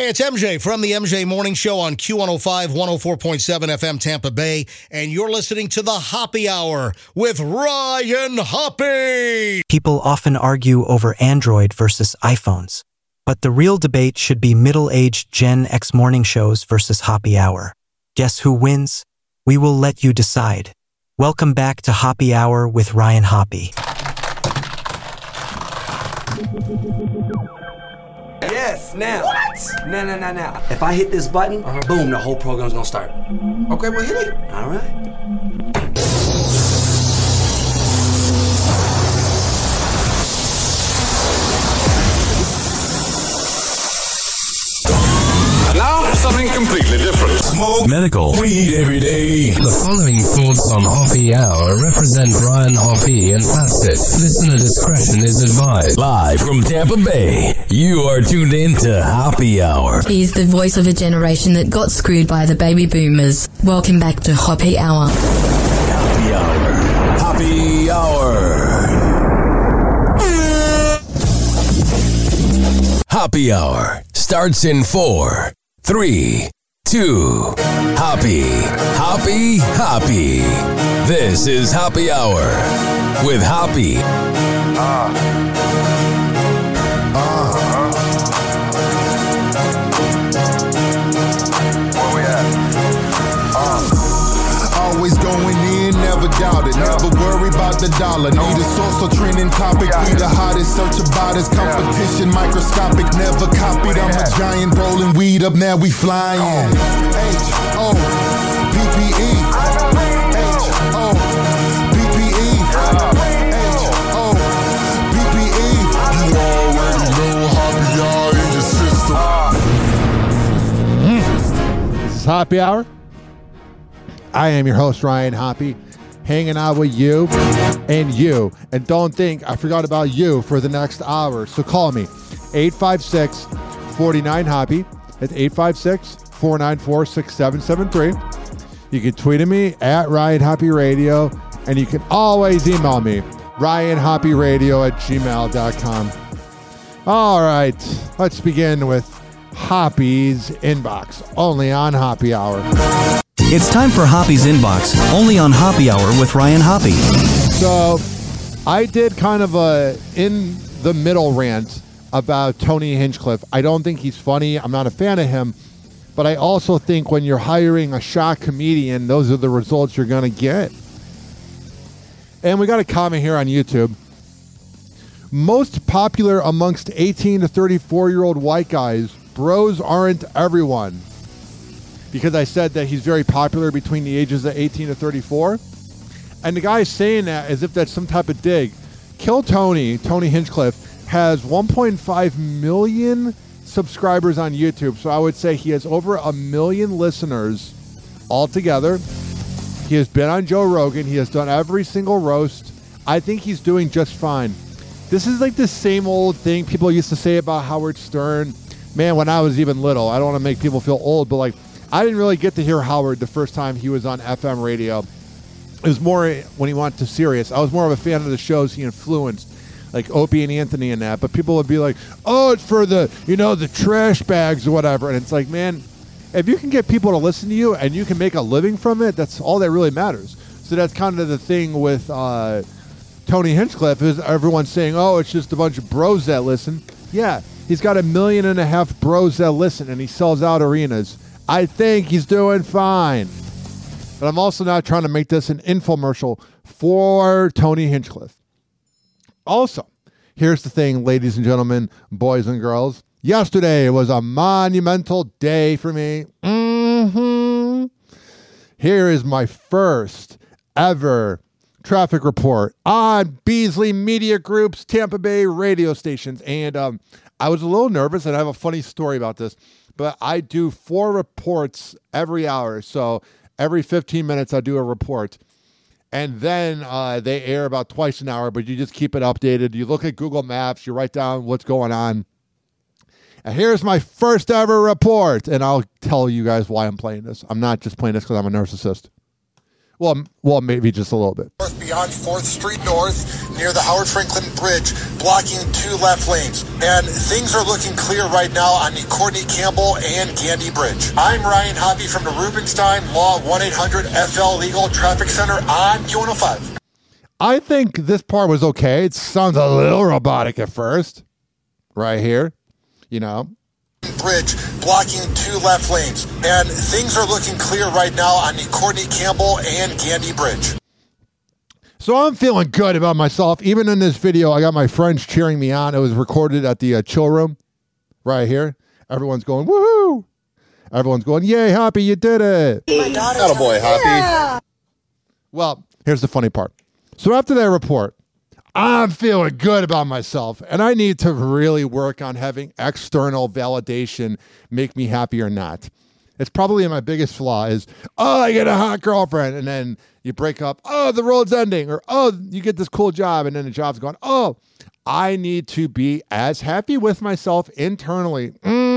Hey, it's MJ from the MJ Morning Show on Q105, 104.7 FM Tampa Bay, and you're listening to the Hoppy Hour with Ryan Hoppy. People often argue over Android versus iPhones, but the real debate should be middle-aged Gen X morning shows versus Hoppy Hour. Guess who wins? We will let you decide. Welcome back to Hoppy Hour with Ryan Hoppy. Yes, now. What? Now. If I hit this button, boom, the whole program's gonna start. Okay, well, hit it. All right. Now, something completely different. Smoke medical weed every day. The following thoughts on Hoppy Hour represent Ryan Hoppy and that's it. Listener discretion is advised. Live from Tampa Bay, you are tuned in to Hoppy Hour. He's the voice of a generation that got screwed by the baby boomers. Welcome back to Hoppy Hour. Hoppy Hour. Hoppy Hour. Hoppy Hour starts in 4, 3, 2. Hoppy. This is Hoppy Hour with Hoppy. Where we at? Always going in, never doubt it. Never worry about the dollar. Need a source or trending topic. We the hottest, search about us. Competition microscopic, never copied. I'm a giant rolling weed up, now we flying. H-O-P-P-E. H-O-P-P-E. H-O-P-P-E. You already know Hoppy Hour in your system. This is Hoppy Hour. I am your host, Ryan Hoppy, hanging out with you. And don't think I forgot about you for the next hour. So call me, 856-49-HOPPY. That's 856-494-6773. You can tweet at me at Ryan Hoppy Radio, and you can always email me, ryanhoppyradio@gmail.com. All right, let's begin with Hoppy's Inbox, only on Hoppy Hour. It's time for Hoppy's Inbox, only on Hoppy Hour with Ryan Hoppy. So, I did kind of a in-the-middle rant about Tony Hinchcliffe. I don't think he's funny. I'm not a fan of him. But I also think when you're hiring a shock comedian, those are the results you're going to get. And we got a comment here on YouTube. Most popular amongst 18 to 34-year-old white guys, bros aren't everyone. Because I said that he's very popular between the ages of 18 to 34. And the guy saying that as if that's some type of dig. Kill Tony Hinchcliffe, has 1.5 million subscribers on YouTube. So I would say he has over 1 million listeners altogether. He has been on Joe Rogan. He has done every single roast. I think he's doing just fine. This is like the same old thing people used to say about Howard Stern. Man, when I was even little, I don't want to make people feel old, but like, I didn't really get to hear Howard the first time he was on FM radio. It was more when he went to Sirius. I was more of a fan of the shows he influenced, like Opie and Anthony and that. But people would be like, oh, it's for the trash bags or whatever. And it's like, man, if you can get people to listen to you and you can make a living from it, that's all that really matters. So that's kind of the thing with Tony Hinchcliffe is everyone's saying, oh, it's just a bunch of bros that listen. Yeah, he's got 1.5 million bros that listen, and he sells out arenas. I think he's doing fine. But I'm also not trying to make this an infomercial for Tony Hinchcliffe. Also, here's the thing, ladies and gentlemen, boys and girls. Yesterday was a monumental day for me. Here is my first ever traffic report on Beasley Media Group's Tampa Bay radio stations. And I was a little nervous, and I have a funny story about this. But I do 4 reports every hour. So every 15 minutes, I do a report. And then they air about twice an hour, but you just keep it updated. You look at Google Maps. You write down what's going on. And here's my first ever report. And I'll tell you guys why I'm playing this. I'm not just playing this because I'm a narcissist. Well, maybe just a little bit. Beyond 4th Street North, near the Howard Franklin Bridge, blocking 2 left lanes. And things are looking clear right now on the Courtney Campbell and Gandy Bridge. I'm Ryan Hoppy from the Rubenstein Law 1-800-FL Legal Traffic Center on Q105. I think this part was okay. It sounds a little robotic at first. Right here, Bridge, blocking 2 left lanes. And things are looking clear right now on the Courtney Campbell and Gandy Bridge. So I'm feeling good about myself. Even in this video, I got my friends cheering me on. It was recorded at the chill room right here. Everyone's going, woohoo! Everyone's going, yay, Hoppy, you did it. Attaboy, Hoppy. Yeah. Well, here's the funny part. So after that report, I'm feeling good about myself, and I need to really work on having external validation make me happy or not. It's probably my biggest flaw is, I get a hot girlfriend, and then you break up, the road's ending, or, you get this cool job, and then the job's gone. I need to be as happy with myself internally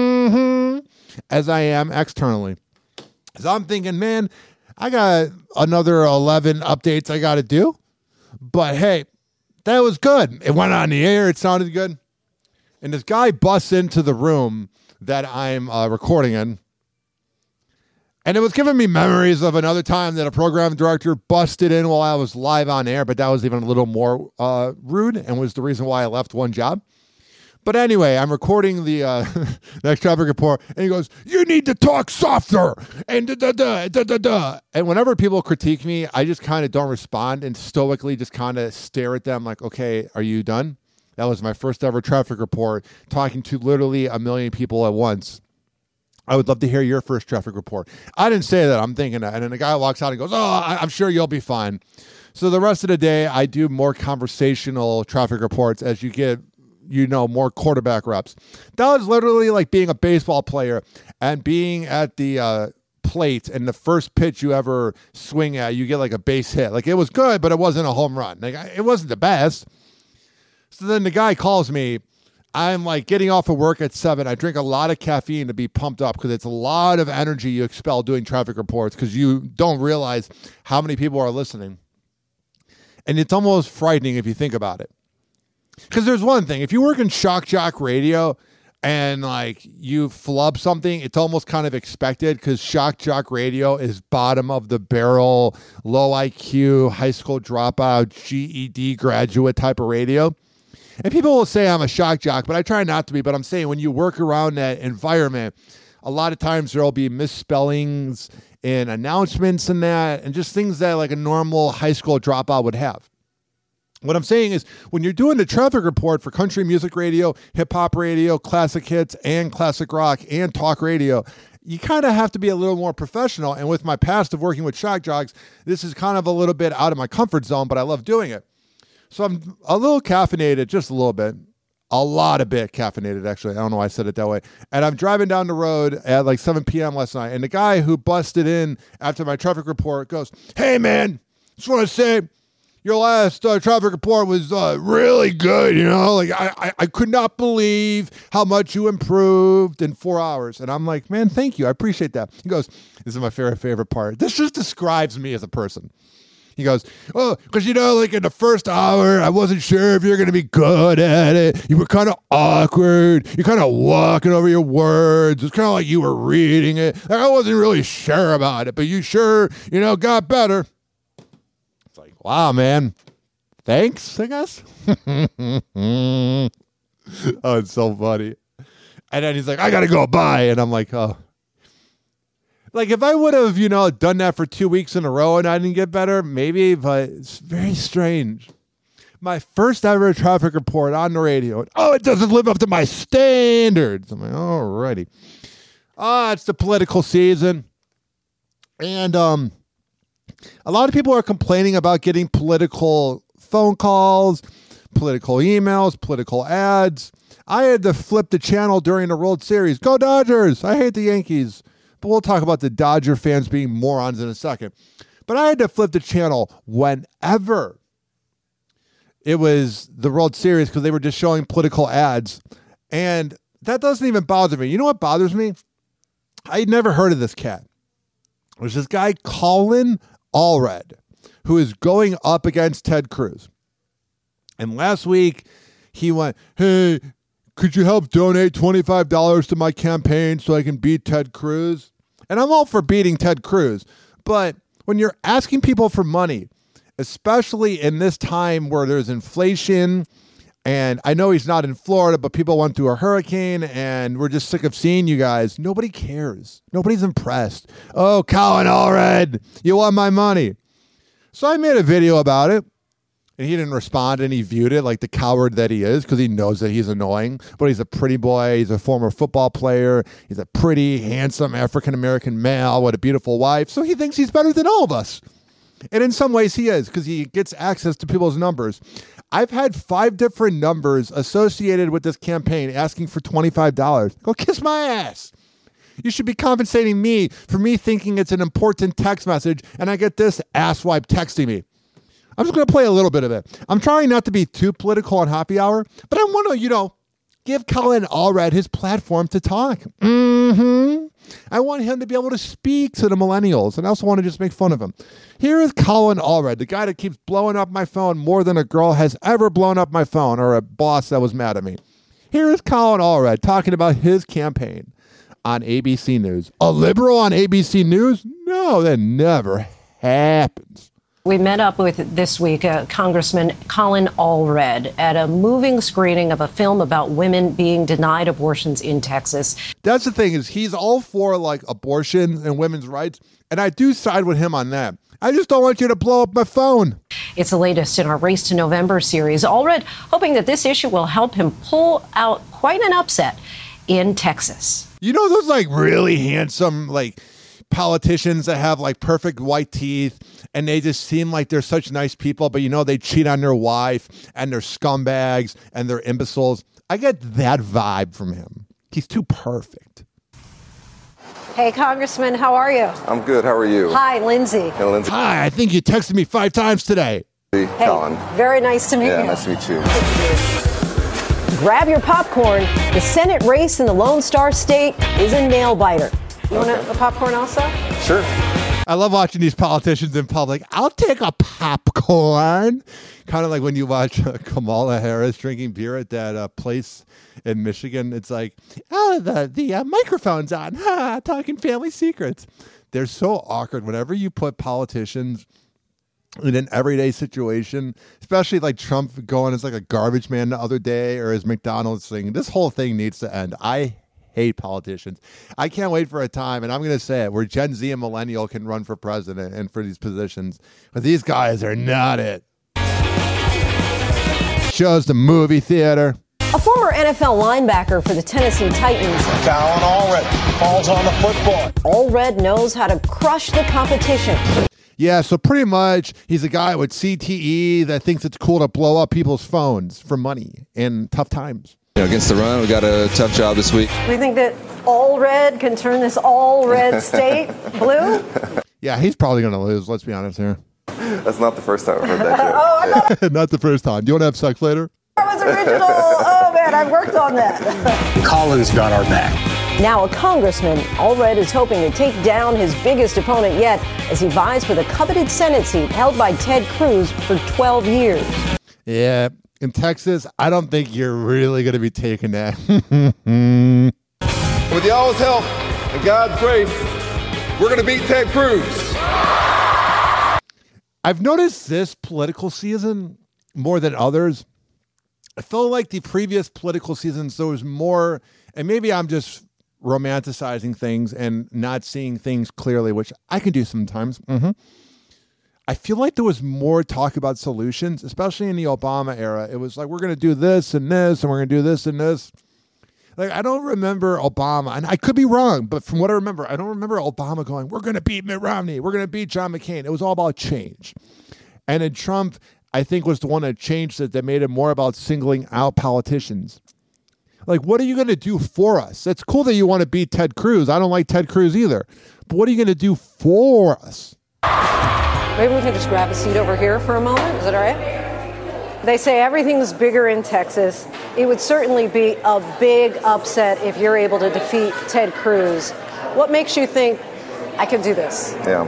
as I am externally. So I'm thinking, man, I got another 11 updates I got to do, but hey, that was good. It went on the air. It sounded good. And this guy busts into the room that I'm recording in. And it was giving me memories of another time that a program director busted in while I was live on air, but that was even a little more rude and was the reason why I left one job. But anyway, I'm recording the next traffic report, and he goes, you need to talk softer, and da-da-da. And whenever people critique me, I just kind of don't respond and stoically just kind of stare at them like, okay, are you done? That was my first ever traffic report, talking to literally 1 million people at once. I would love to hear your first traffic report. I didn't say that. I'm thinking that. And then the guy walks out and goes, I'm sure you'll be fine. So the rest of the day, I do more conversational traffic reports as you get more quarterback reps. That was literally like being a baseball player and being at the plate, and the first pitch you ever swing at, you get like a base hit. Like, it was good, but it wasn't a home run. Like, it wasn't the best. So then the guy calls me. I'm like getting off of work at 7. I drink a lot of caffeine to be pumped up because it's a lot of energy you expel doing traffic reports because you don't realize how many people are listening. And it's almost frightening if you think about it. Because there's one thing, if you work in shock jock radio and like you flub something, it's almost kind of expected because shock jock radio is bottom of the barrel, low IQ, high school dropout, GED graduate type of radio. And people will say I'm a shock jock, but I try not to be. But I'm saying when you work around that environment, a lot of times there'll be misspellings in announcements and that, and just things that like a normal high school dropout would have. What I'm saying is when you're doing the traffic report for country music radio, hip hop radio, classic hits, and classic rock, and talk radio, you kind of have to be a little more professional. And with my past of working with shock jocks, this is kind of a little bit out of my comfort zone, but I love doing it. So I'm a little caffeinated, just a little bit. A lot of bit caffeinated, actually. I don't know why I said it that way. And I'm driving down the road at like 7 p.m. last night. And the guy who busted in after my traffic report goes, hey, man, just want to say your last traffic report was really good. Like I could not believe how much you improved in 4 hours. And I'm like, man, thank you. I appreciate that. He goes, this is my favorite part. This just describes me as a person. He goes, because, like in the first hour, I wasn't sure if you're going to be good at it. You were kind of awkward. You're kind of walking over your words. It's kind of like you were reading it. Like, I wasn't really sure about it, but you sure, got better. It's like, wow, man. Thanks, I guess. Oh, it's so funny. And then he's like, I got to go, bye. And I'm like, oh. Like, if I would have, done that for 2 weeks in a row and I didn't get better, maybe, but it's very strange. My first ever traffic report on the radio. It doesn't live up to my standards. I'm like, alrighty. It's the political season. And a lot of people are complaining about getting political phone calls, political emails, political ads. I had to flip the channel during the World Series. Go Dodgers! I hate the Yankees. But we'll talk about the Dodger fans being morons in a second. But I had to flip the channel whenever it was the World Series because they were just showing political ads. And that doesn't even bother me. You know what bothers me? I'd never heard of this cat. There's this guy, Colin Allred, who is going up against Ted Cruz. And last week, he went, hey, could you help donate $25 to my campaign so I can beat Ted Cruz? And I'm all for beating Ted Cruz. But when you're asking people for money, especially in this time where there's inflation, and I know he's not in Florida, but people went through a hurricane, and we're just sick of seeing you guys. Nobody cares. Nobody's impressed. Oh, Colin Allred, you want my money. So I made a video about it, and he didn't respond, and he viewed it like the coward that he is because he knows that he's annoying. But he's a pretty boy. He's a former football player. He's a pretty, handsome African-American male with a beautiful wife. So he thinks he's better than all of us. And in some ways he is because he gets access to people's numbers. I've had 5 different numbers associated with this campaign asking for $25. Go kiss my ass. You should be compensating me for me thinking it's an important text message, and I get this asswipe texting me. I'm just going to play a little bit of it. I'm trying not to be too political on Happy Hour, but I want to, give Colin Allred his platform to talk. I want him to be able to speak to the millennials, and I also want to just make fun of him. Here is Colin Allred, the guy that keeps blowing up my phone more than a girl has ever blown up my phone or a boss that was mad at me. Here is Colin Allred talking about his campaign on ABC News. A liberal on ABC News? No, that never happens. We met up with, this week, Congressman Colin Allred at a moving screening of a film about women being denied abortions in Texas. That's the thing, is he's all for, abortion and women's rights, and I do side with him on that. I just don't want you to blow up my phone. It's the latest in our Race to November series. Allred hoping that this issue will help him pull out quite an upset in Texas. You know those, really handsome, politicians that have perfect white teeth and they just seem like they're such nice people, but they cheat on their wife and they're scumbags and they're imbeciles. I get that vibe from him. He's too perfect. Hey, Congressman, how are you? I'm good. How are you? Hi, Lindsay. Hey, Lindsay. Hi, I think you texted me 5 times today. Hey, Colin. Very nice to meet you. Yeah, nice to meet you. Grab your popcorn. The Senate race in the Lone Star State is a nail-biter. You want a popcorn also? Sure. I love watching these politicians in public. I'll take a popcorn. Kind of like when you watch Kamala Harris drinking beer at that place in Michigan. It's like, the microphone's on. Talking family secrets. They're so awkward whenever you put politicians in an everyday situation, especially like Trump going as a garbage man the other day or his McDonald's thing. This whole thing needs to end. I hate politicians. I can't wait for a time, and I'm going to say it, where Gen Z and Millennial can run for president and for these positions. But these guys are not it. Shows the movie theater. A former NFL linebacker for the Tennessee Titans, Colin Allred, falls on the football. Allred knows how to crush the competition. Yeah, so pretty much he's a guy with CTE that thinks it's cool to blow up people's phones for money in tough times. Against the run, we got a tough job this week. Do you think that Allred can turn this all-red state blue? Yeah, he's probably going to lose, let's be honest here. That's not the first time I've heard that joke. Not the first time. Do you want to have sex later? That was original. Oh, man, I worked on that. Colin's got our back. Now a congressman, Allred is hoping to take down his biggest opponent yet as he vies for the coveted Senate seat held by Ted Cruz for 12 years. Yeah, in Texas, I don't think you're really going to be taking that. With y'all's help and God's grace, we're going to beat Ted Cruz. I've noticed this political season more than others. I feel like the previous political seasons, there was more, and maybe I'm just romanticizing things and not seeing things clearly, which I can do sometimes. I feel like there was more talk about solutions, especially in the Obama era. It was like, we're going to do this and this, and we're going to do this and this. Like, I don't remember Obama, and I could be wrong, but from what I remember, I don't remember Obama going, we're going to beat Mitt Romney, we're going to beat John McCain. It was all about change. And then Trump, I think, was the one that changed it, that made it more about singling out politicians. Like, what are you going to do for us? It's cool that you want to beat Ted Cruz. I don't like Ted Cruz either. But what are you going to do for us? Maybe we can just grab a seat over here for a moment. Is that all right? They say everything's bigger in Texas. It would certainly be a big upset if you're able to defeat Ted Cruz. What makes you think I can do this? Yeah.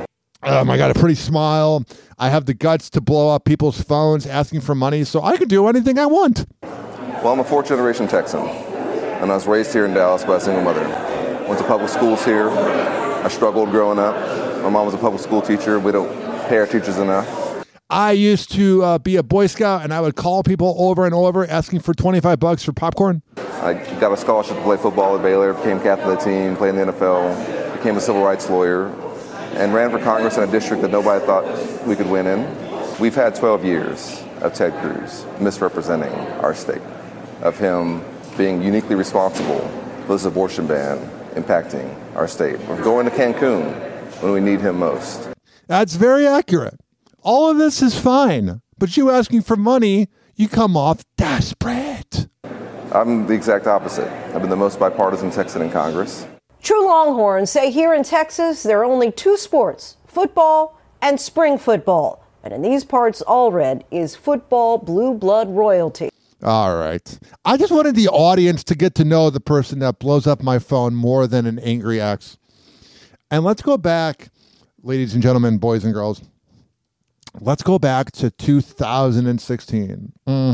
I got a pretty smile. I have the guts to blow up people's phones asking for money, so I can do anything I want. Well, I'm a fourth-generation Texan, and I was raised here in Dallas by a single mother. Went to public schools here. I struggled growing up. My mom was a public school teacher. We don't pay our teachers enough. I used to be a Boy Scout, and I would call people over and over asking for $25 for popcorn. I got a scholarship to play football at Baylor, became captain of the team, played in the NFL, became a civil rights lawyer, and ran for Congress in a district that nobody thought we could win in. We've had 12 years of Ted Cruz misrepresenting our state, of him being uniquely responsible for this abortion ban impacting our state. We're going to Cancun when we need him most. That's very accurate. All of this is fine, but you asking for money, you come off desperate. I'm the exact opposite. I've been the most bipartisan Texan in Congress. True Longhorns say here in Texas, there are only two sports, football and spring football. And in these parts, all red is football blue blood royalty. All right. I just wanted the audience to get to know the person that blows up my phone more than an angry ex. And let's go back, ladies and gentlemen, boys and girls. Let's go back to 2016.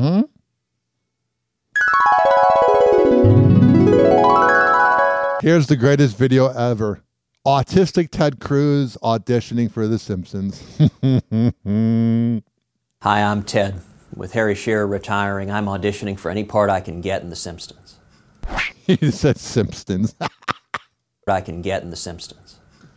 Here's the greatest video ever. Autistic Ted Cruz auditioning for The Simpsons. Hi, I'm Ted. With Harry Shearer retiring, I'm auditioning for any part I can get in The Simpsons. He said Simpsons. I can get in The Simpsons.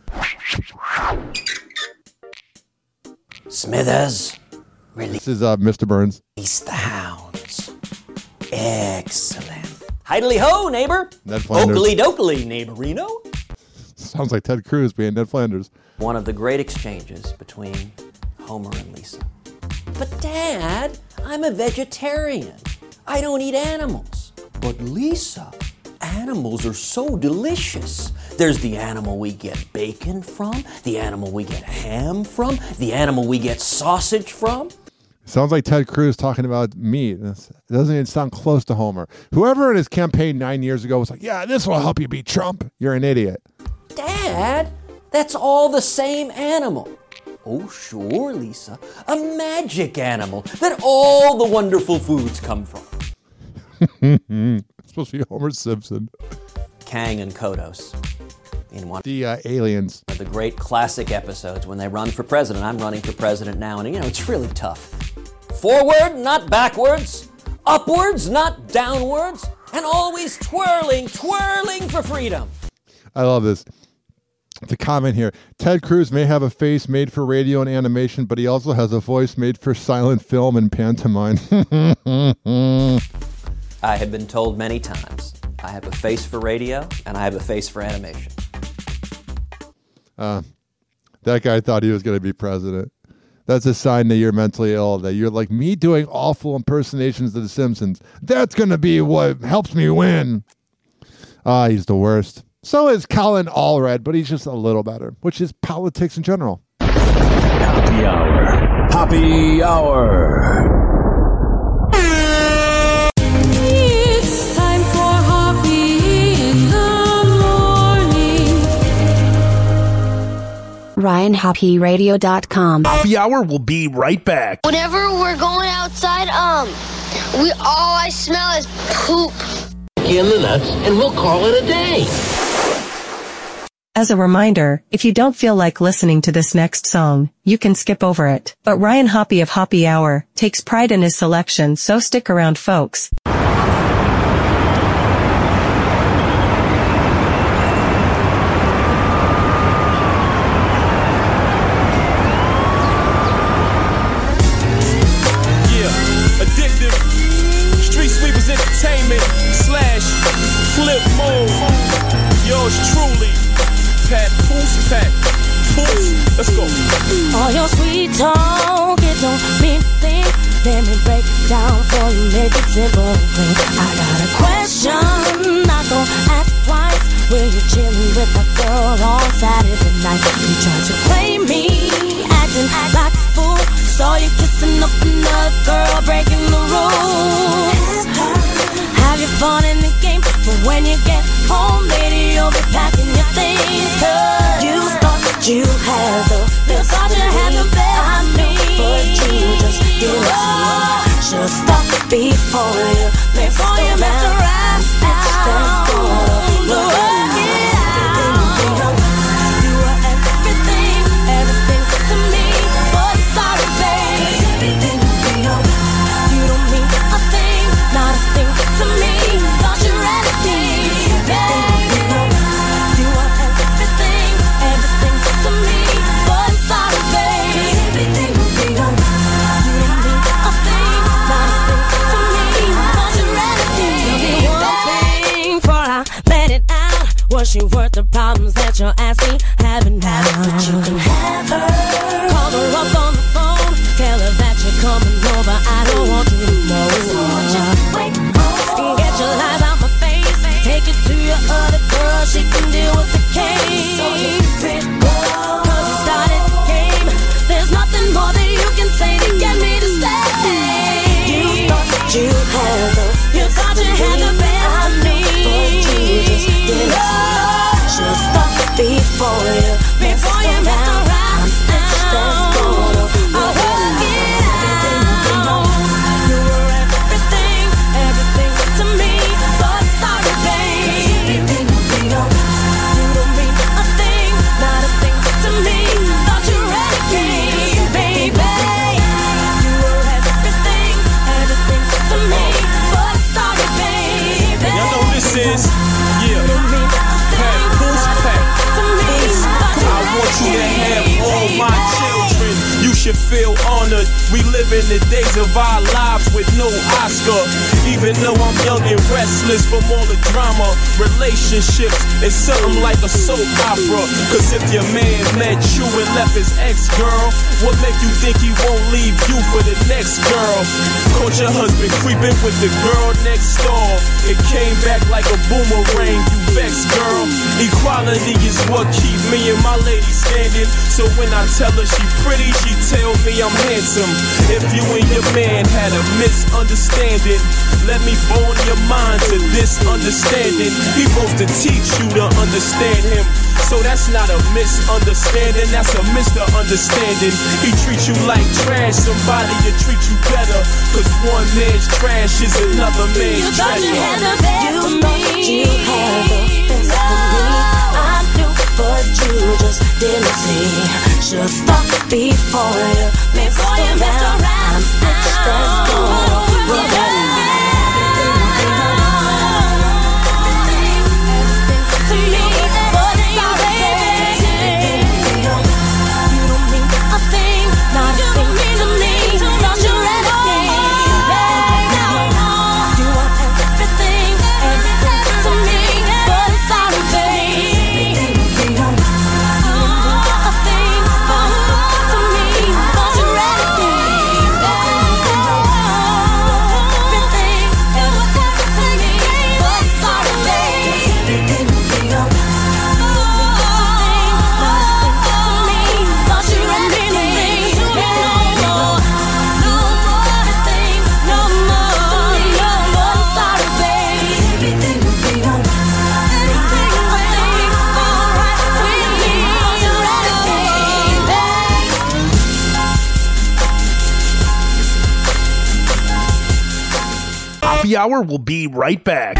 Smithers, release. This is Mr. Burns. Release the hounds. Excellent. Hidely ho, neighbor. Ned Flanders. Oakley dokley, neighborino. Sounds like Ted Cruz being Ned Flanders. One of the great exchanges between Homer and Lisa. But Dad, I'm a vegetarian. I don't eat animals. But Lisa, animals are so delicious. There's the animal we get bacon from, the animal we get ham from, the animal we get sausage from. Sounds like Ted Cruz talking about meat. It doesn't even sound close to Homer. Whoever in his campaign 9 years ago was like, yeah, this will help you beat Trump. You're an idiot. Dad, that's all the same animal. Oh, sure, Lisa. A magic animal that all the wonderful foods come from. It's supposed to be Homer Simpson. Kang and Kodos. In one the aliens. The great classic episodes when they run for president. I'm running for president now, and it's really tough. Forward, not backwards. Upwards, not downwards. And always twirling for freedom. I love this. The comment here. Ted Cruz may have a face made for radio and animation, but he also has a voice made for silent film and pantomime. I have been told many times, I have a face for radio and I have a face for animation. That guy thought he was going to be president. That's a sign that you're mentally ill, that you're like me doing awful impersonations of The Simpsons. That's going to be what helps me win. He's the worst. So is Colin Allred, but he's just a little better, which is politics in general. Happy Hour. Happy Hour. It's time for Hoppy in the morning. RyanHoppyRadio.com. Happy Hour will be right back. Whenever we're going outside, all I smell is poop. In the nuts, and we'll call it a day. As a reminder, if you don't feel like listening to this next song, you can skip over it. But Ryan Hoppy of Hoppy Hour takes pride in his selection, so stick around, folks. Flip mode. Yours truly, Pat Poose, let's go. All your sweet talk, it don't mean a thing. Let me break it down for you, make it simple and clean. I got a question, not gonna ask twice. Were you chilling with that girl on Saturday night? You tried to play me, acting like a fool. Saw you kissing up another girl, breaking the rules. Have your fun in the game, but when you get home, lady, you'll be packing your things. Cause you thought you had the before you mess around. Bitch, that's gonna work it out. You were everything, everything to me, but sorry, babe. Everything will be alright. You don't mean a thing, not a thing to me. Thought you were anything, babe. You were everything, everything to me, but sorry, babe. Everything will be alright. You don't mean a thing, not a thing to me. Thought you were anything. Tell me one thing before I let it out. Was she worth the problems that you're asking? Haven't now. But you can have her. Call her up on the phone. Tell her that you're coming over. I don't want you to know. So what you wait for? Get your lies out my face. Take it to your other girl. She can deal with the case. So get it, cause you started the game. There's nothing more that you can say to get me to stay. You thought you had the best. You thought you had the best of me. But you just didn't see. Should thought before you messed around. Bitch, that's gonna work it out. You were everything, everything to me, but sorry, babe. Everything will be alright. You don't mean a thing, not a thing to me. Thought you were anything, baby. You were everything, everything to me, but sorry, baby. Y'all know this is, yeah, Pat Poose Pat. I want you to have all my children. You should feel honored. We live in the days of our lives with no Oscar. Even though I'm young and restless from all the drama, relationships is something like a soap opera. Cause if your man met you and left his ex-girl, what make you think he won't leave you for the next girl? Caught your husband creeping with the girl next door. It came back like a boomerang, you vexed, girl. Equality is what keep me and my lady standing. So when I tell her she pretty, she tell me I'm handsome. If you and your man had a misunderstanding, let me bone your mind to this understanding. He supposed to teach you to understand him. So that's not a misunderstanding, that's a misunderstanding. He treats you like trash, somebody will treat you better. Cause one man's trash is another man's treasure. You thought you had the best of me. You had the best of me. I knew, but you just didn't see. Should've thought before you messed around. Bitch, that's gonna work it out. To me, but sorry, baby. You don't mean a thing, not a thing to me. Thought you were anything, baby. You are everything, everything to me, but sorry, baby. You don't mean a thing, to me. Thought you were anything, everything, everything to me, but sorry, baby. Happy Hour will be right back.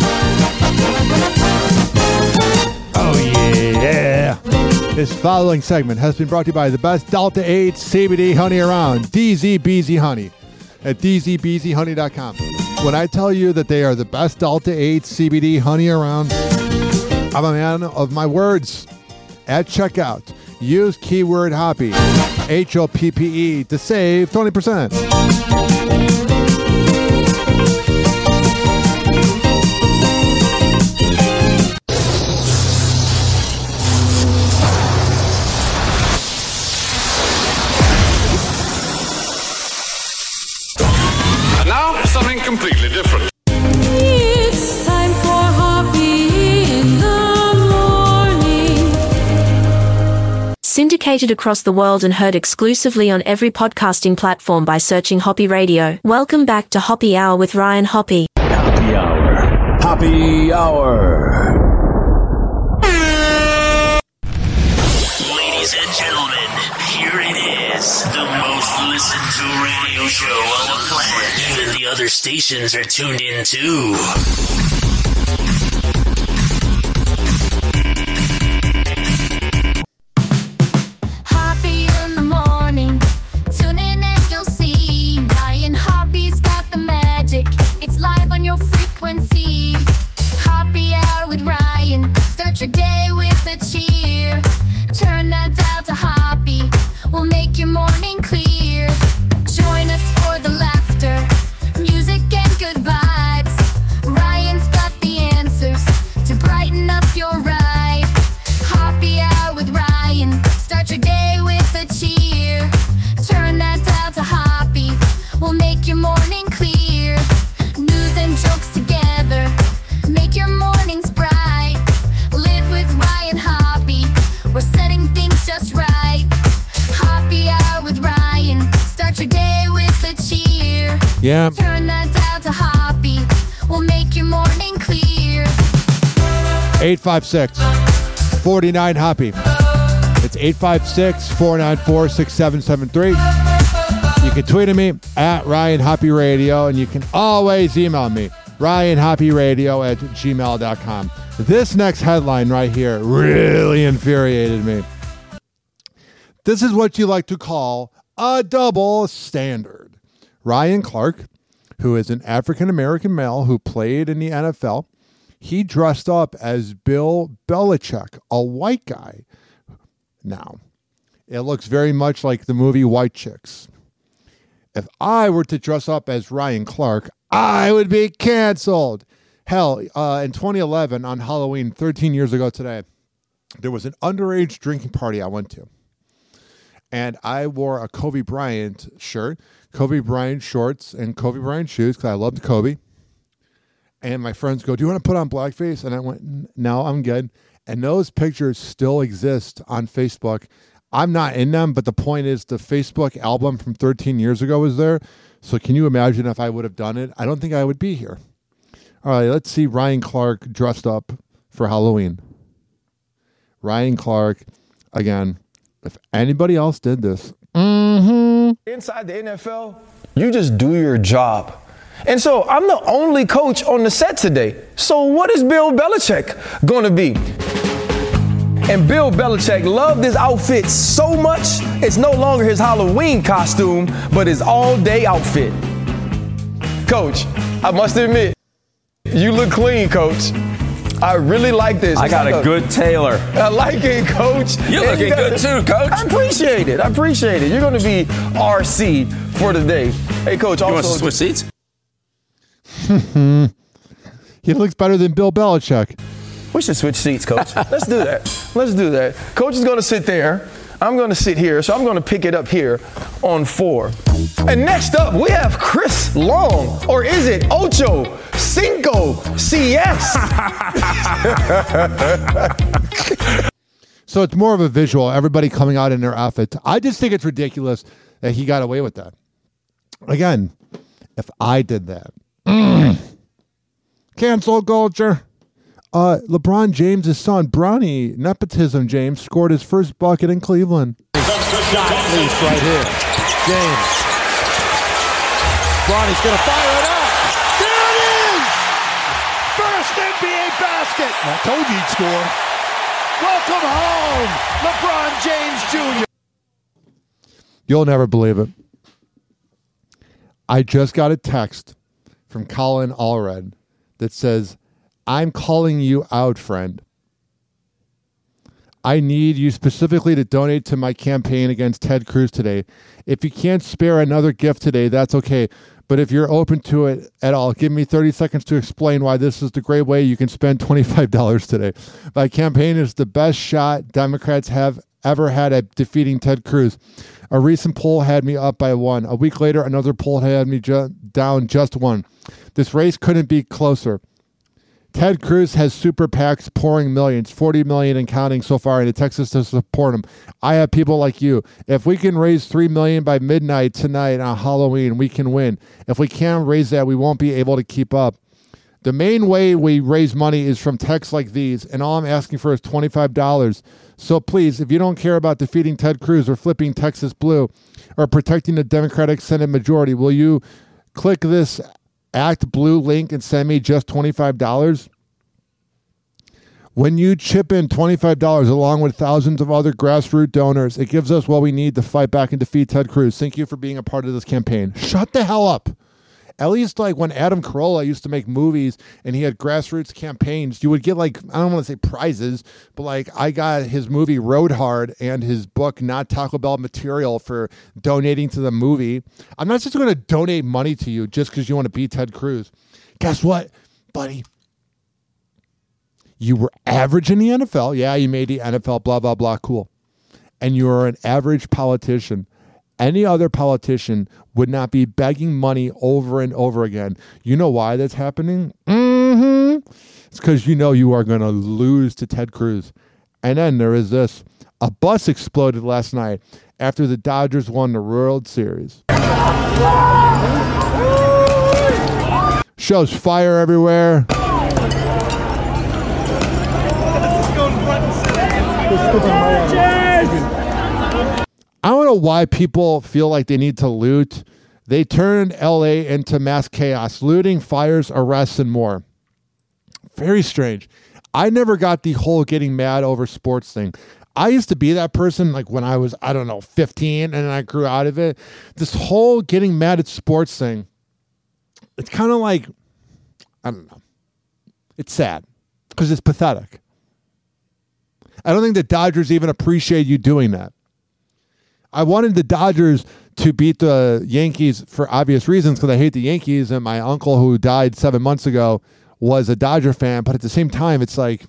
Oh, yeah. This following segment has been brought to you by the best Delta 8 CBD honey around, DZBZ Honey, at dzbzhoney.com. When I tell you that they are the best Delta 8 CBD honey around, I'm a man of my words. At checkout, use keyword HOPPE, HOPPE, to save 20%. Something completely different. It's time for Hoppy in the morning. Syndicated across the world and heard exclusively on every podcasting platform by searching Hoppy Radio. Welcome back to Hoppy Hour with Ryan Hoppy. Happy Hour. Happy Hour. Ladies and gentlemen, here it is. The most listened to radio show on the planet. Even the other other stations are tuned in too. Hoppy in the morning, tune in and you'll see Ryan Hoppy's got the magic. It's live on your frequency. Hoppy Hour with Ryan. Start your day with a cheer. Turn that dial to Hoppy. We'll make your morning clear. Join us for the laughter, music and good vibes. Ryan's got the answers to brighten up your ride. Hoppy Hour with Ryan. Start your day with a cheer. Turn that dial to Hoppy. We'll make your morning clear. News and jokes together. Make your mornings bright. Live with Ryan Hoppy. We're setting things just right. Hoppy Hour with Ryan. Start your day with a cheer. Yeah. Turn that dial to Hoppy. We'll make your morning clear. 856-49-HOPPY. It's 856-494-6773. You can tweet at me at Ryan Hoppy Radio, and you can always email me, RyanHoppyRadio@gmail.com. This next headline right here really infuriated me. This is what you like to call a double standard. Ryan Clark, who is an African-American male who played in the NFL, he dressed up as Bill Belichick, a white guy. Now, it looks very much like the movie White Chicks. If I were to dress up as Ryan Clark, I would be canceled. Hell, in 2011, on Halloween, 13 years ago today, there was an underage drinking party I went to. And I wore a Kobe Bryant shirt, Kobe Bryant shorts, and Kobe Bryant shoes because I loved Kobe. And my friends go, do you want to put on blackface? And I went, no, I'm good. And those pictures still exist on Facebook. I'm not in them, but the point is the Facebook album from 13 years ago was there. So can you imagine if I would have done it? I don't think I would be here. All right, let's see Ryan Clark dressed up for Halloween. Ryan Clark, again, if anybody else did this. Inside the NFL, you just do your job. And so I'm the only coach on the set today. So what is Bill Belichick going to be? And Bill Belichick loved this outfit so much, it's no longer his Halloween costume, but his all-day outfit. Coach, I must admit, you look clean, Coach. I really like this. I got a good tailor. I like it, Coach. You're looking good too, Coach. I appreciate it. You're going to be RC for the day. Hey, Coach. You want to switch seats? He looks better than Bill Belichick. We should switch seats, Coach. Let's do that. Coach is going to sit there. I'm going to sit here, so I'm going to pick it up here on 4. And next up, we have Chris Long, or is it Ocho Cinco CS? So it's more of a visual, everybody coming out in their outfit. I just think it's ridiculous that he got away with that. Again, if I did that. Cancel culture. LeBron James' son, Bronny Nepotism James, scored his first bucket in Cleveland. Least right here. James. Bronny's going to fire it up. There it is! First NBA basket. I told you he'd score. Welcome home, LeBron James Jr. You'll never believe it. I just got a text from Colin Allred that says, I'm calling you out, friend. I need you specifically to donate to my campaign against Ted Cruz today. If you can't spare another gift today, that's okay. But if you're open to it at all, give me 30 seconds to explain why this is the great way you can spend $25 today. My campaign is the best shot Democrats have ever had at defeating Ted Cruz. A recent poll had me up by 1. A week later, another poll had me down just 1. This race couldn't be closer. Ted Cruz has super PACs pouring millions, 40 million and counting so far into Texas to support him. I have people like you. If we can raise $3 million by midnight tonight on Halloween, we can win. If we can't raise that, we won't be able to keep up. The main way we raise money is from texts like these, and all I'm asking for is $25. So please, if you don't care about defeating Ted Cruz or flipping Texas blue or protecting the Democratic Senate majority, will you click this ActBlue link and send me just $25. When you chip in $25 along with thousands of other grassroots donors, it gives us what we need to fight back and defeat Ted Cruz. Thank you for being a part of this campaign. Shut the hell up. At least like when Adam Carolla used to make movies and he had grassroots campaigns, you would get like, I don't want to say prizes, but like I got his movie Road Hard and his book Not Taco Bell Material for donating to the movie. I'm not just going to donate money to you just because you want to beat Ted Cruz. Guess what, buddy? You were average in the NFL. Yeah, you made the NFL, blah, blah, blah, cool. And you are an average politician. Any other politician would not be begging money over and over again. You know why that's happening? It's because you know you are going to lose to Ted Cruz. And then there is this. A bus exploded last night after the Dodgers won the World Series. Shows fire everywhere. I don't know why people feel like they need to loot. They turned LA into mass chaos, looting, fires, arrests, and more. Very strange. I never got the whole getting mad over sports thing. I used to be that person like when I was, 15, and then I grew out of it. This whole getting mad at sports thing, it's kind of like, I don't know. It's sad because it's pathetic. I don't think the Dodgers even appreciate you doing that. I wanted the Dodgers to beat the Yankees for obvious reasons because I hate the Yankees, and my uncle who died 7 months ago was a Dodger fan. But at the same time, it's like,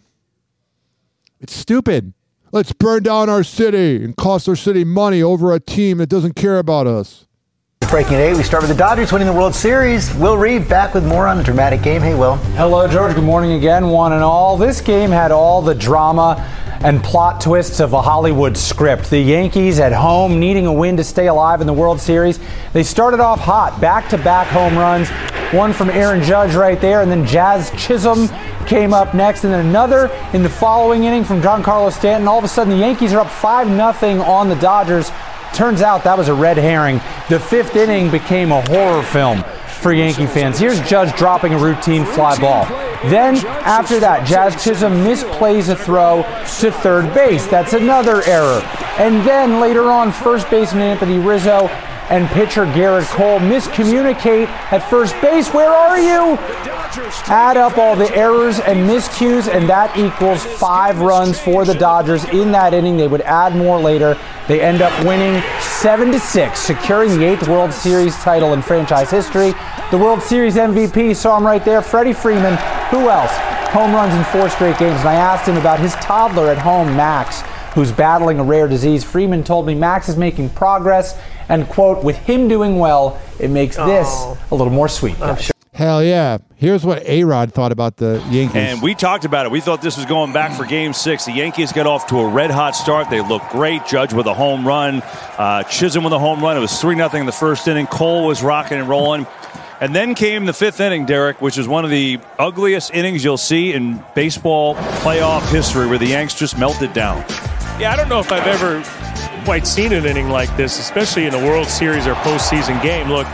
it's stupid. Let's burn down our city and cost our city money over a team that doesn't care about us. Breaking at 8, we start with the Dodgers winning the World Series. Will Reed back with more on a dramatic game. Hey, Will. Hello, George. Good morning again, one and all. This game had all the drama and plot twists of a Hollywood script. The Yankees at home needing a win to stay alive in the World Series. They started off hot, back-to-back home runs. One from Aaron Judge right there, and then Jazz Chisholm came up next, and then another in the following inning from Giancarlo Stanton. All of a sudden, the Yankees are up 5-0 on the Dodgers. Turns out that was a red herring. The fifth inning became a horror film for Yankee fans. Here's Judge dropping a routine fly ball. Then, after that, Jazz Chisholm misplays a throw to third base. That's another error. And then, later on, first baseman Anthony Rizzo and pitcher Garrett Cole miscommunicate at first base. Where are you? Add up all the errors and miscues, and that equals 5 runs for the Dodgers in that inning. They would add more later. They end up winning 7-6, securing the 8th World Series title in franchise history. The World Series MVP, saw him right there, Freddie Freeman. Who else? Home runs in 4 straight games. And I asked him about his toddler at home, Max, who's battling a rare disease. Freeman told me Max is making progress, and, quote, with him doing well, it makes this a little more sweet. Hell yeah. Here's what A-Rod thought about the Yankees. And we talked about it. We thought this was going back for Game 6. The Yankees got off to a red-hot start. They looked great. Judge with a home run. Chisholm with a home run. It was 3-0 in the first inning. Cole was rocking and rolling. And then came the 5th inning, Derek, which is one of the ugliest innings you'll see in baseball playoff history, where the Yanks just melted down. Yeah, I don't know if I've ever quite seen an inning like this, especially in a World Series or postseason game. Look,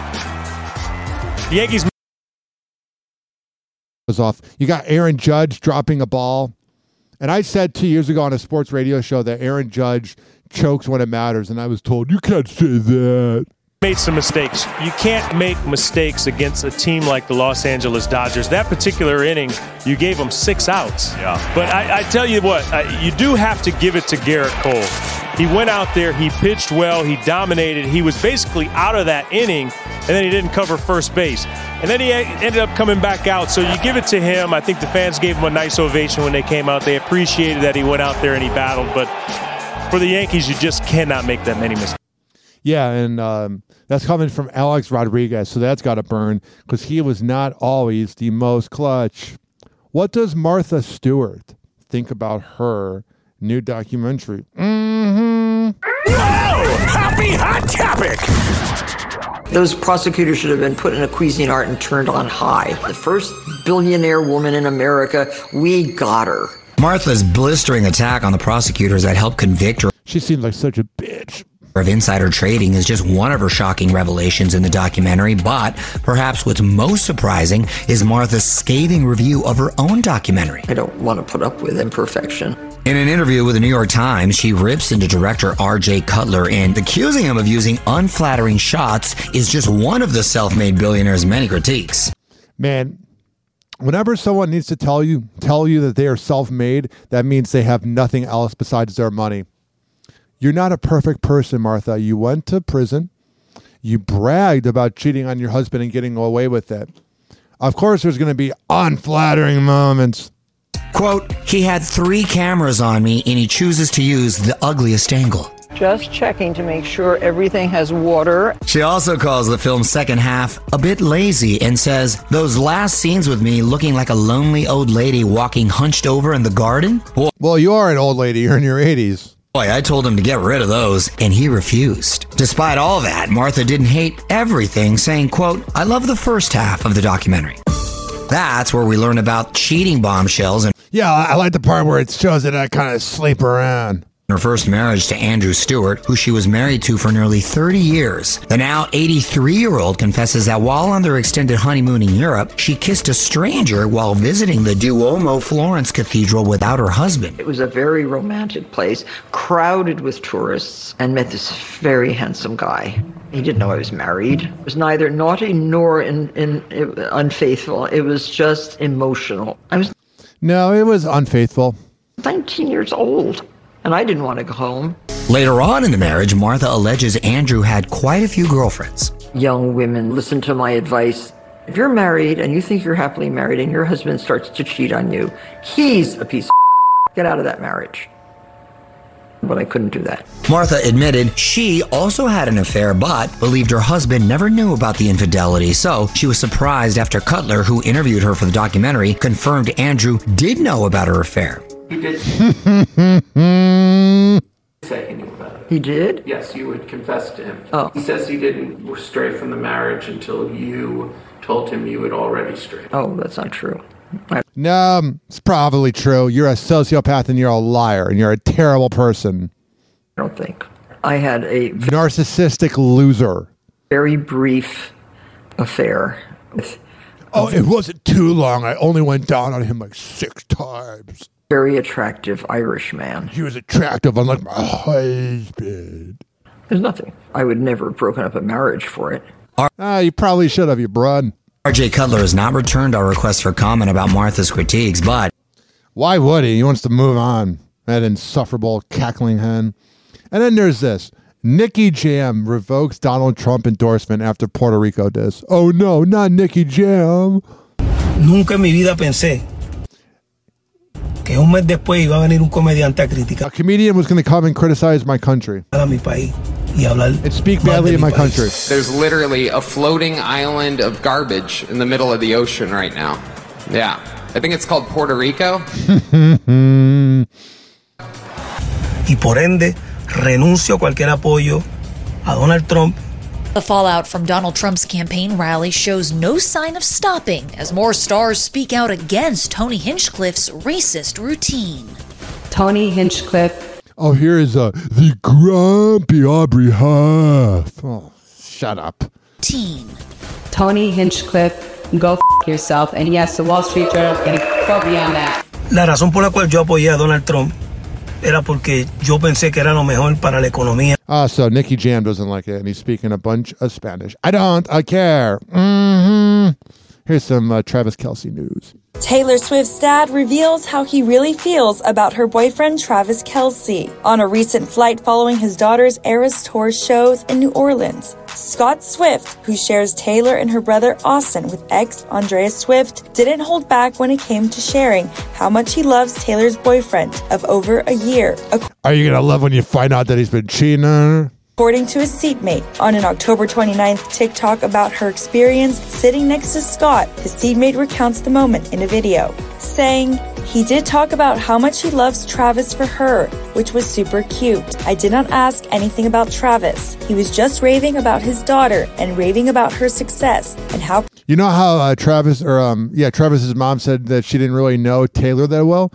the Yankees was off. You got Aaron Judge dropping a ball. And I said 2 years ago on a sports radio show that Aaron Judge chokes when it matters. And I was told, you can't say that. Made some mistakes. You can't make mistakes against a team like the Los Angeles Dodgers. That particular inning, you gave them 6 outs. Yeah. But I tell you what, you do have to give it to Garrett Cole. He went out there, he pitched well, he dominated. He was basically out of that inning, and then he didn't cover first base. And then he ended up coming back out. So you give it to him. I think the fans gave him a nice ovation when they came out. They appreciated that he went out there and he battled. But for the Yankees, you just cannot make that many mistakes. Yeah, and that's coming from Alex Rodriguez, so that's got to burn because he was not always the most clutch. What does Martha Stewart think about her new documentary? Whoa! Happy hot topic! Those prosecutors should have been put in a Cuisinart and turned on high. The first billionaire woman in America, we got her. Martha's blistering attack on the prosecutors that helped convict her. She seemed like such a bitch. of insider trading is just one of her shocking revelations in the documentary, but perhaps what's most surprising is Martha's scathing review of her own documentary. I don't want to put up with imperfection. In an interview with the New York Times, she rips into director R.J. Cutler and accusing him of using unflattering shots is just one of the self-made billionaire's many critiques. Man, whenever someone needs to tell you that they are self-made, that means they have nothing else besides their money. You're not a perfect person, Martha. You went to prison. You bragged about cheating on your husband and getting away with it. Of course, there's going to be unflattering moments. Quote, he had 3 cameras on me and he chooses to use the ugliest angle. Just checking to make sure everything has water. She also calls the film's second half a bit lazy and says, those last scenes with me looking like a lonely old lady walking hunched over in the garden? Well, you are an old lady. You're in your 80s. Boy, I told him to get rid of those, and he refused. Despite all that, Martha didn't hate everything, saying, quote, I love the first half of the documentary. That's where we learn about cheating bombshells. And yeah, I like the part where it shows that I kind of sleep around. Her first marriage to Andrew Stewart, who she was married to for nearly 30 years. The now 83-year-old confesses that while on their extended honeymoon in Europe, she kissed a stranger while visiting the Duomo Florence Cathedral without her husband. It was a very romantic place, crowded with tourists, and met this very handsome guy. He didn't know I was married. It was neither naughty nor unfaithful. It was just emotional. No, it was unfaithful. 19 years old. And I didn't want to go home. Later on in the marriage, Martha alleges Andrew had quite a few girlfriends. Young women, listen to my advice. If you're married and you think you're happily married and your husband starts to cheat on you, he's a piece of get out of that marriage. But I couldn't do that. Martha admitted she also had an affair, but believed her husband never knew about the infidelity. So she was surprised after Cutler, who interviewed her for the documentary, confirmed Andrew did know about her affair. He did say he knew about it. He did? Yes, you would confess to him. Oh. He says he didn't stray from the marriage until you told him you had already strayed. Oh, that's not true. No, it's probably true. You're a sociopath and you're a liar and you're a terrible person. I don't think. I had a narcissistic loser. Very brief affair with... Oh, it wasn't too long. I only went down on him like 6 times. Very attractive Irish man. He was attractive, unlike my husband. There's nothing. I would never have broken up a marriage for it. You probably should have, you broad. R.J. Cutler has not returned our request for comment about Martha's critiques, but... Why would he? He wants to move on. That insufferable cackling hen. And then there's this. Nicky Jam revokes Donald Trump endorsement after Puerto Rico diss. Oh no, not Nicky Jam. Nunca en mi vida pensé que un mes después iba a venir un comediante a criticar. A comedian was going to come and criticize my country. A mi país y hablar and speak badly of my country. There's literally a floating island of garbage in the middle of the ocean right now. Yeah. I think it's called Puerto Rico. Y por ende, renuncio a cualquier apoyo a Donald Trump. The fallout from Donald Trump's campaign rally shows no sign of stopping as more stars speak out against Tony Hinchcliffe's racist routine. Tony Hinchcliffe. Oh, here is the grumpy Aubrey Huff. Oh, shut up. Tony Hinchcliffe, go yourself. And yes, the Wall Street Journal can quote me on that. La razón por la cual yo apoyé a Donald Trump era porque yo pensé que era lo mejor para la economía. So Nicky Jam doesn't like it, and he's speaking a bunch of Spanish. I care. Here's some Travis Kelce news. Taylor Swift's dad reveals how he really feels about her boyfriend Travis Kelce. On a recent flight following his daughter's Eras Tour shows in New Orleans, Scott Swift, who shares Taylor and her brother Austin with ex Andrea Swift, didn't hold back when it came to sharing how much he loves Taylor's boyfriend of over a year. Are you going to love when you find out that he's been cheating on her? According to his seatmate, on an October 29th TikTok about her experience sitting next to Scott, his seatmate recounts the moment in a video, saying, "He did talk about how much he loves Travis for her, which was super cute. I did not ask anything about Travis. He was just raving about his daughter and raving about her success and how..." You know how Travis's mom said that she didn't really know Taylor that well?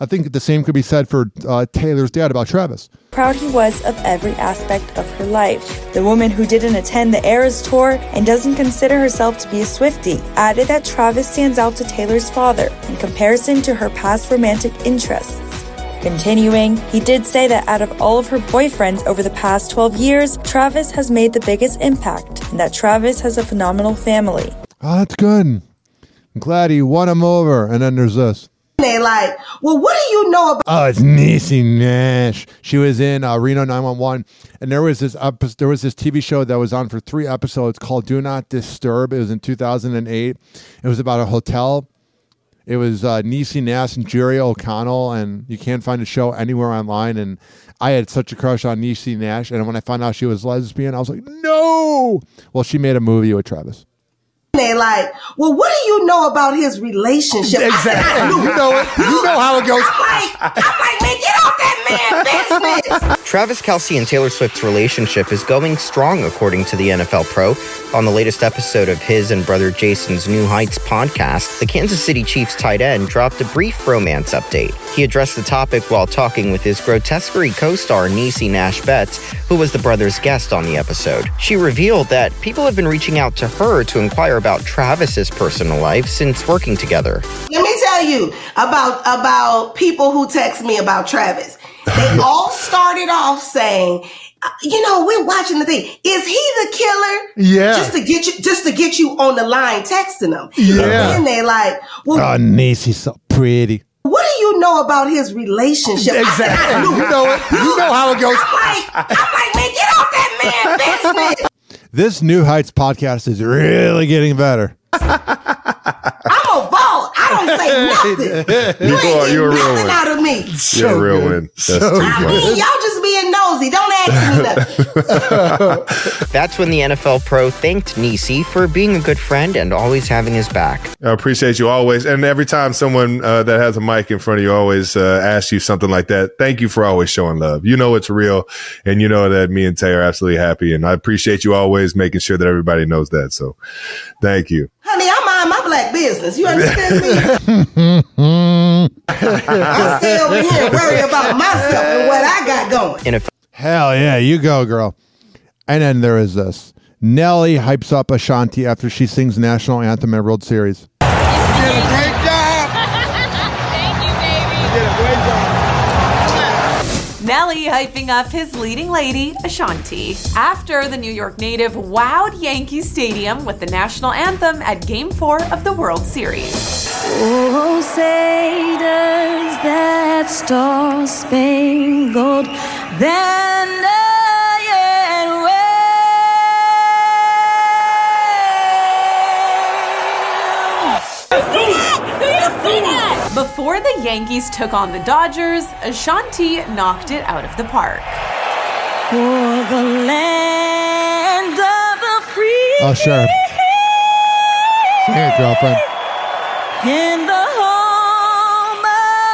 I think the same could be said for Taylor's dad about Travis. Proud he was of every aspect of her life. The woman who didn't attend the Eras Tour and doesn't consider herself to be a Swiftie added that Travis stands out to Taylor's father in comparison to her past romantic interests. Continuing, he did say that out of all of her boyfriends over the past 12 years, Travis has made the biggest impact and that Travis has a phenomenal family. Oh, that's good. I'm glad he won him over. And then there's this. They like, well, what do you know about? Oh, it's Niecy Nash. She was in Reno 911, and there was this TV show that was on for 3 episodes called Do Not Disturb. It was in 2008. It was about a hotel. It was Niecy Nash and Jerry O'Connell, and you can't find the show anywhere online. And I had such a crush on Niecy Nash, and when I found out she was lesbian, I was like, no. Well, she made a movie with Travis. They like, well, what do you know about his relationship? Exactly. You know it. You know how it goes. I'm like, man, get off that man business. Travis Kelce and Taylor Swift's relationship is going strong, according to the NFL Pro. On the latest episode of his and brother Jason's New Heights podcast, the Kansas City Chiefs tight end dropped a brief romance update. He addressed the topic while talking with his Grotesquerie co-star Niecy Nash Betts, who was the brothers' guest on the episode. She revealed that people have been reaching out to her to inquire about Travis's personal life since working together. Let me tell you about people who text me about Travis. They all started off saying, we're watching the thing. Is he the killer? Yeah. Just to get you on the line texting them. Yeah. And then they're like, well, oh, Niecy's so pretty. What do you know about his relationship? Exactly. You know it. You know how it goes. I'm like, man, get off that man business. This New Heights podcast is really getting better. I'm a vault. I don't say nothing. You're a real one. Out of me. You're a real one. That's too funny. Y'all just being nosy. Don't ask me nothing. That's when the NFL Pro thanked Niecy for being a good friend and always having his back. I appreciate you always. And every time someone that has a mic in front of you always asks you something like that, thank you for always showing love. You know it's real. And you know that me and Tay are absolutely happy. And I appreciate you always making sure that everybody knows that. So thank you. Honey, I mind my black business. You understand me? I stay over here and worry about myself and what I got going. Hell yeah, you go, girl. And then there is this. Nelly hypes up Ashanti after she sings national anthem at World Series. You did a great job. Thank you, baby. You did a great job. Nelly hyping up his leading lady, Ashanti, after the New York native wowed Yankee Stadium with the national anthem at Game 4 of the World Series. Oh, say does that star-spangled banner yet wave? Before the Yankees took on the Dodgers, Ashanti knocked it out of the park. For the land of the free. Oh, sure. Sing it, girlfriend. In the home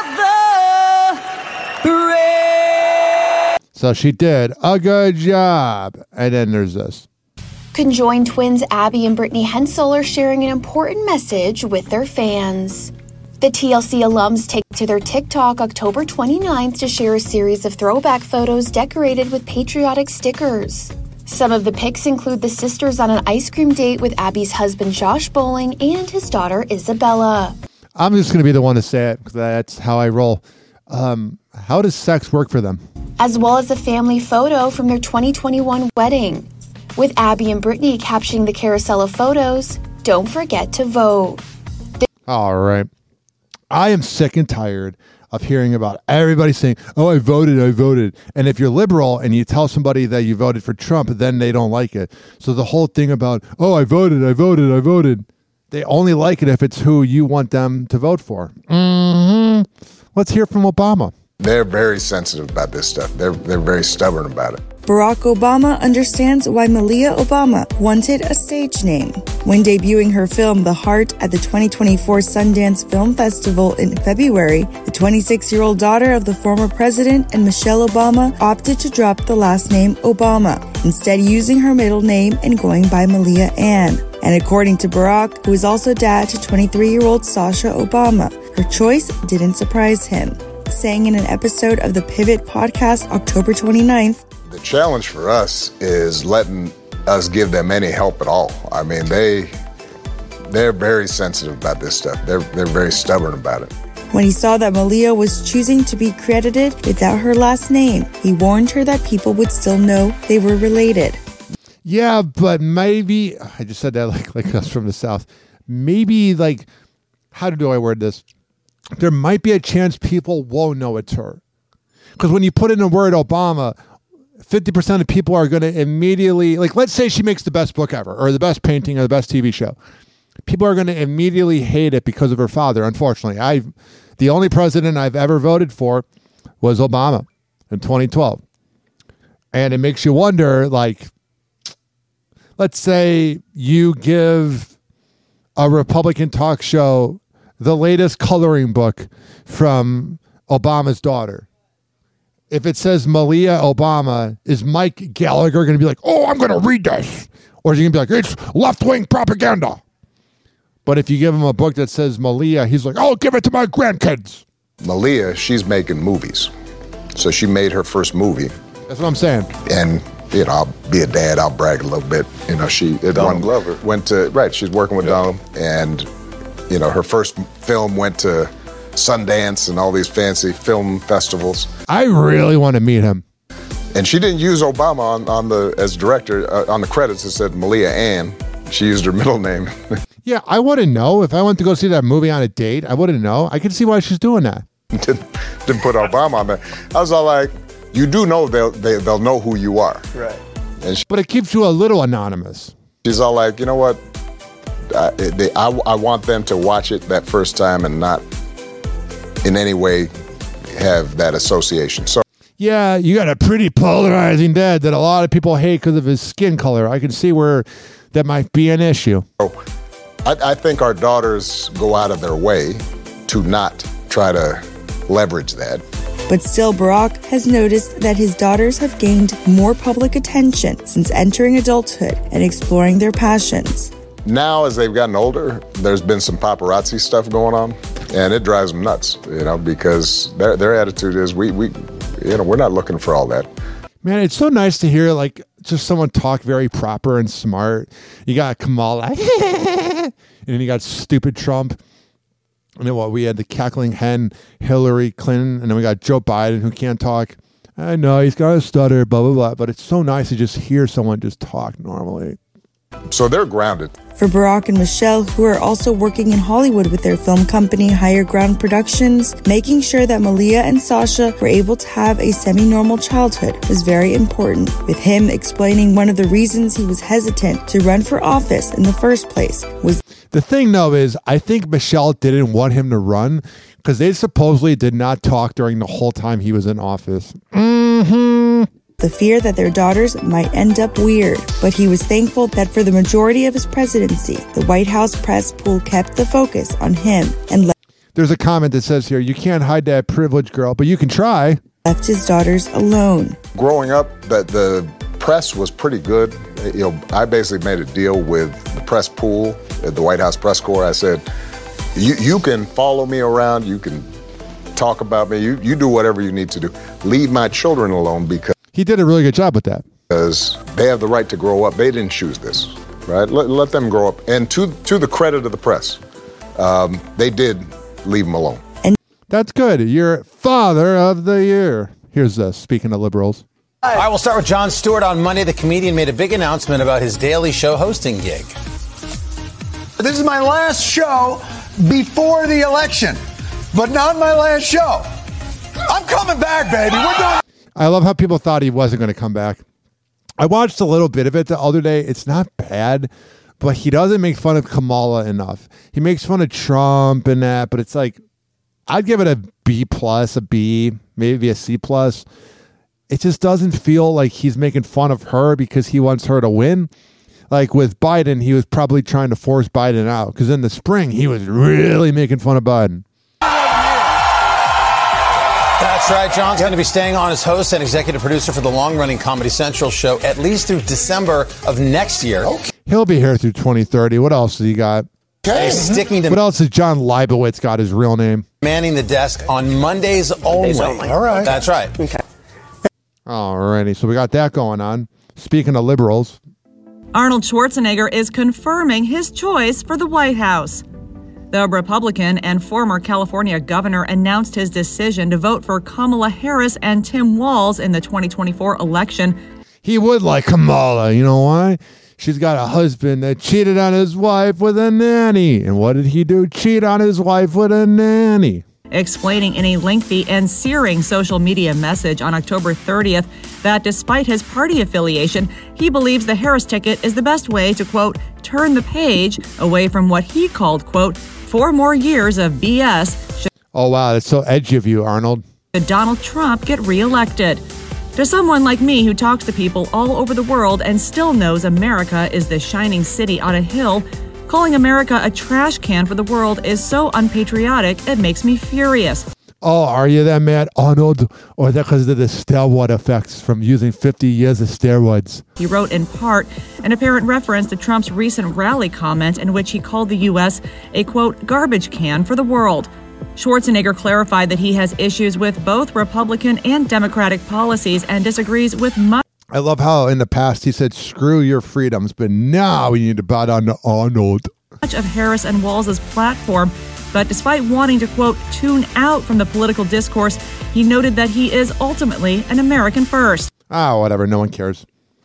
of the brave. So she did a good job. And then there's this. Conjoined twins Abby and Brittany Hensel are sharing an important message with their fans. The TLC alums take to their TikTok October 29th to share a series of throwback photos decorated with patriotic stickers. Some of the pics include the sisters on an ice cream date with Abby's husband Josh Bowling and his daughter Isabella. I'm just going to be the one to say it because that's how I roll. How does sex work for them? As well as a family photo from their 2021 wedding, with Abby and Brittany captioning the carousel of photos, "Don't forget to vote." All right. I am sick and tired of hearing about everybody saying, oh, I voted. And if you're liberal and you tell somebody that you voted for Trump, then they don't like it. So the whole thing about, oh, I voted. They only like it if it's who you want them to vote for. Mm-hmm. Let's hear from Obama. They're very sensitive about this stuff. They're very stubborn about it. Barack Obama understands why Malia Obama wanted a stage name. When debuting her film The Heart at the 2024 Sundance Film Festival in February, the 26-year-old daughter of the former president and Michelle Obama opted to drop the last name Obama, instead using her middle name and going by Malia Ann. And according to Barack, who is also dad to 23-year-old Sasha Obama, her choice didn't surprise him. Barack saying in an episode of the Pivot podcast October 29th, The challenge for us is letting us give them any help at all. I mean, they're very sensitive about this stuff. They're very stubborn about it. when he saw that Malia was choosing to be credited without her last name. He warned her that people would still know they were related. Yeah, but maybe, I just said that like us from the South. Maybe, like, how do I word this? There might be a chance people won't know it's her. Because when you put in the word Obama, 50% of people are going to immediately, like, let's say she makes the best book ever, or the best painting, or the best TV show. People are going to immediately hate it because of her father, unfortunately. The only president I've ever voted for was Obama in 2012. And it makes you wonder, like, let's say you give a Republican talk show the latest coloring book from Obama's daughter. If it says Malia Obama, is Mike Gallagher going to be like, oh, I'm going to read this? Or is he going to be like, it's left-wing propaganda? But if you give him a book that says Malia, he's like, oh, give it to my grandkids. Malia, she's making movies. So she made her first movie. That's what I'm saying. And, you know, I'll be a dad, I'll brag a little bit. You know, Donald Glover went to, right, she's working with Donald. And, you know, her first film went to Sundance and all these fancy film festivals. I really want to meet him. And she didn't use Obama on the as director. On the credits, it said Malia Ann. She used her middle name. Yeah, I wouldn't know. If I went to go see that movie on a date, I wouldn't know. I can see why she's doing that. Didn't put Obama on there. I was all like, you do know they'll know who you are. Right. And but it keeps you a little anonymous. She's all like, you know what? I want them to watch it that first time and not in any way have that association. So yeah, you got a pretty polarizing dad that a lot of people hate because of his skin color. I can see where that might be an issue. I think our daughters go out of their way to not try to leverage that. But still, Barack has noticed that his daughters have gained more public attention since entering adulthood and exploring their passions. Now, as they've gotten older, there's been some paparazzi stuff going on, and it drives them nuts, you know, because their attitude is we're not looking for all that. Man, it's so nice to hear, like, just someone talk very proper and smart. You got Kamala, and then you got stupid Trump. And then we had the cackling hen, Hillary Clinton, and then we got Joe Biden, who can't talk. I know, he's got a stutter, blah, blah, blah. But it's so nice to just hear someone just talk normally. So they're grounded. For Barack and Michelle, who are also working in Hollywood with their film company Higher Ground Productions, making sure that Malia and Sasha were able to have a semi-normal childhood was very important, with him explaining one of the reasons he was hesitant to run for office in the first place was... The thing, though, is I think Michelle didn't want him to run because they supposedly did not talk during the whole time he was in office. The fear that their daughters might end up weird, but he was thankful that for the majority of his presidency, the White House press pool kept the focus on him and There's a comment that says here, you can't hide that privilege, girl, but you can try. Left his daughters alone. Growing up, the press was pretty good. You know, I basically made a deal with the press pool at the White House press corps. I said, you can follow me around, you can talk about me, you do whatever you need to do. Leave my children alone because he did a really good job with that. Because they have the right to grow up. They didn't choose this, right? Let them grow up. And to the credit of the press, they did leave them alone. That's good. You're father of the year. Here's speaking of liberals. All right, we'll start with Jon Stewart. On Monday, the comedian made a big announcement about his Daily Show hosting gig. This is my last show before the election, but not my last show. I'm coming back, baby. We're doing. I love how people thought he wasn't going to come back. I watched a little bit of it the other day. It's not bad, but he doesn't make fun of Kamala enough. He makes fun of Trump and that, but it's like, I'd give it a B+, a B, maybe a C+. It just doesn't feel like he's making fun of her because he wants her to win. Like with Biden, he was probably trying to force Biden out because in the spring, he was really making fun of Biden. That's right. John's going to be staying on as host and executive producer for the long-running Comedy Central show at least through December of next year. He'll be here through 2030. What else has he got? Sticking to What else has John Leibowitz got his real name? manning the desk on Mondays only. All right. That's right. Okay. Alrighty, so we got that going on. Speaking of liberals, Arnold Schwarzenegger is confirming his choice for the White House. The Republican and former California governor announced his decision to vote for Kamala Harris and Tim Walz in the 2024 election. he would like Kamala. You know why? She's got a husband that cheated on his wife with a nanny. And what did he do? Cheat on his wife with a nanny. Explaining in a lengthy and searing social media message on October 30th that despite his party affiliation, he believes the Harris ticket is the best way to, quote, turn the page away from what he called, quote, 4 more years of BS. Oh, wow, that's so edgy of you, Arnold. Should Donald Trump get reelected? To someone like me who talks to people all over the world and still knows America is the shining city on a hill, calling America a trash can for the world is so unpatriotic, it makes me furious. Oh, are you that mad, Arnold? Or is that because of the steroid effects from using 50 years of steroids? He wrote in part an apparent reference to Trump's recent rally comment in which he called the U.S. a, quote, garbage can for the world. Schwarzenegger clarified that he has issues with both Republican and Democratic policies and disagrees with much. I love how in the past he said, screw your freedoms, but now we need to bow down to Arnold. Much of Harris and Walz's platform, but despite wanting to, quote, tune out from the political discourse, he noted that he is ultimately an American first. Ah, whatever. No one cares.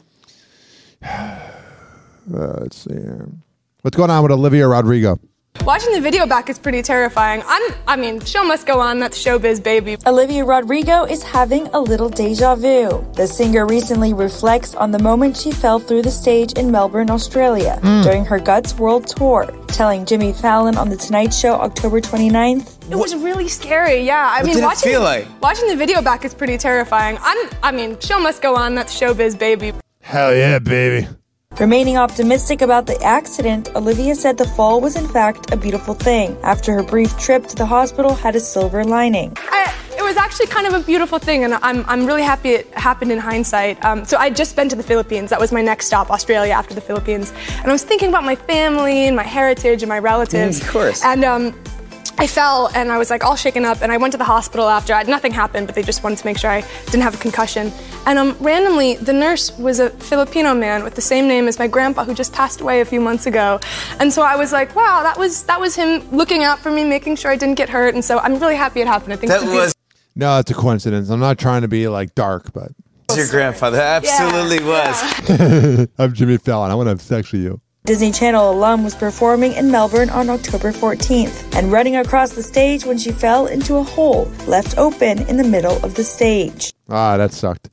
Let's see. What's going on with Olivia Rodrigo? Watching the video back is pretty terrifying. Show must go on. That's showbiz, baby. Olivia Rodrigo is having a little deja vu. The singer recently reflects on the moment she fell through the stage in Melbourne, Australia, during her Guts World Tour, telling Jimmy Fallon on The Tonight Show October 29th. It was really scary, yeah. What did it feel like? Watching the video back is pretty terrifying. Show must go on. That's showbiz, baby. Hell yeah, baby. Remaining optimistic about the accident, Olivia said the fall was in fact a beautiful thing, after her brief trip to the hospital had a silver lining. It was actually kind of a beautiful thing, and I'm really happy it happened in hindsight. So I'd just been to the Philippines. That was my next stop, Australia, after the Philippines. And I was thinking about my family and my heritage and my relatives. Of course. And I fell and I was like all shaken up, and I went to the hospital after. Nothing happened, but they just wanted to make sure I didn't have a concussion. And randomly, the nurse was a Filipino man with the same name as my grandpa, who just passed away a few months ago. And so I was like, wow, that was him looking out for me, making sure I didn't get hurt. And so I'm really happy it happened. I think No, it's a coincidence. I'm not trying to be like dark, but Your grandfather absolutely was. I'm Jimmy Fallon. I want to have sex with you. Disney Channel alum was performing in Melbourne on October 14th and running across the stage when she fell into a hole left open in the middle of the stage. Ah, that sucked.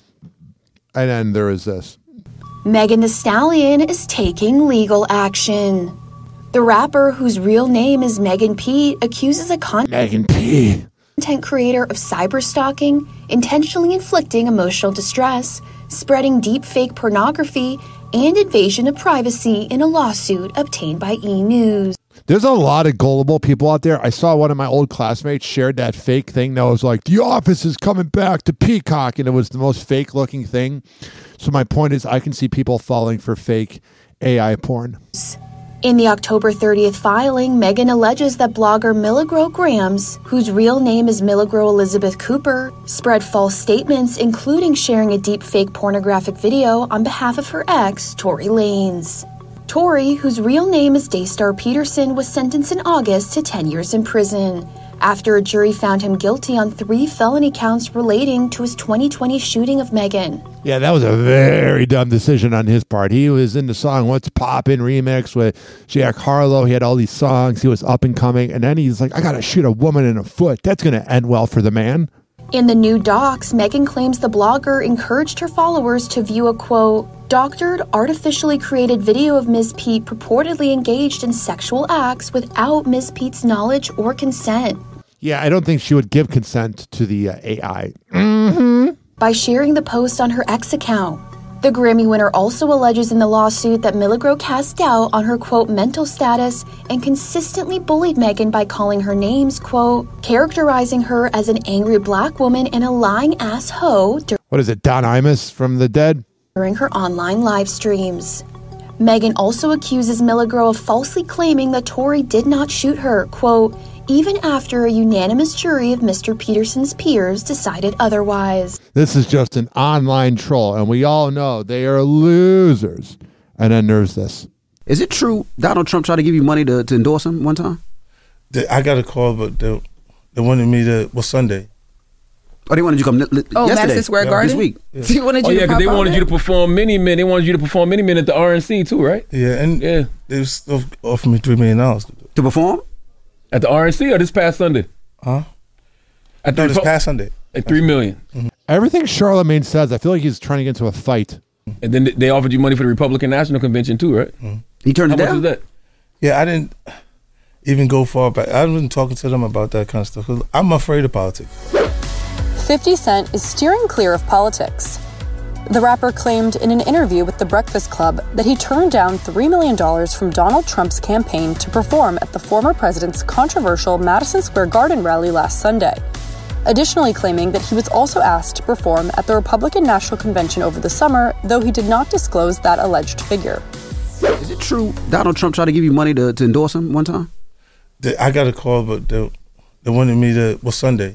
And then there is this. Megan Thee Stallion is taking legal action. The rapper, whose real name is Megan Pete, accuses a Megan P. content creator of cyberstalking, intentionally inflicting emotional distress, spreading deepfake pornography, and invasion of privacy in a lawsuit obtained by E! News. There's a lot of gullible people out there. I saw one of my old classmates shared that fake thing that was like, The Office is coming back to Peacock, and it was the most fake looking thing. So my point is, I can see people falling for fake AI porn. In the October 30th filing, Megan alleges that blogger Milagro Grams, whose real name is Milagro Elizabeth Cooper, spread false statements, including sharing a deepfake pornographic video on behalf of her ex, Tory Lanez. Tory, whose real name is Daystar Peterson, was sentenced in August to 10 years in prison after a jury found him guilty on 3 felony counts relating to his 2020 shooting of Megan. Yeah, that was a very dumb decision on his part. He was in the song What's Poppin' remix with Jack Harlow. He had all these songs. He was up and coming. And then he's like, I got to shoot a woman in the foot. That's going to end well for the man. In the new docs, Megan claims the blogger encouraged her followers to view a, quote, doctored, artificially created video of Ms. Pete purportedly engaged in sexual acts without Ms. Pete's knowledge or consent. Yeah, I don't think she would give consent to the AI. By sharing the post on her ex account. The Grammy winner also alleges in the lawsuit that Milagro cast doubt on her, quote, mental status and consistently bullied Megan by calling her names, quote, characterizing her as an angry black woman and a lying ass hoe What is it, Don Imus from The Dead? during her online live streams. Meghan also accuses Milagro of falsely claiming that Tory did not shoot her, quote, even after a unanimous jury of Mr. Peterson's peers decided otherwise. This is just an online troll, and we all know they are losers. And then there's this. Is it true Donald Trump tried to give you money to endorse him one time? I got a call, but they wanted me to, Sunday. Oh, they wanted you to come yesterday. Madison Square Garden? This week. Yeah. They wanted you to because they wanted you to perform Many Men. They wanted you to perform Many Men at the RNC too, right? Yeah, and they still offered me $3 million. To perform? At the RNC or this past Sunday? Huh? This past Sunday. At $3 million. Mm-hmm. Everything Charlemagne says, I feel like he's trying to get into a fight. And then they offered you money for the Republican National Convention too, right? Mm-hmm. He turned it down? How much was that? Yeah, I didn't even go far back. I wasn't talking to them about that kind of stuff, 'cause I'm afraid of politics. 50 Cent is steering clear of politics. The rapper claimed in an interview with The Breakfast Club that he turned down $3 million from Donald Trump's campaign to perform at the former president's controversial Madison Square Garden rally last Sunday. Additionally claiming that he was also asked to perform at the Republican National Convention over the summer, though he did not disclose that alleged figure. Is it true Donald Trump tried to give you money to endorse him one time? I got a call, but they wanted me to, Sunday.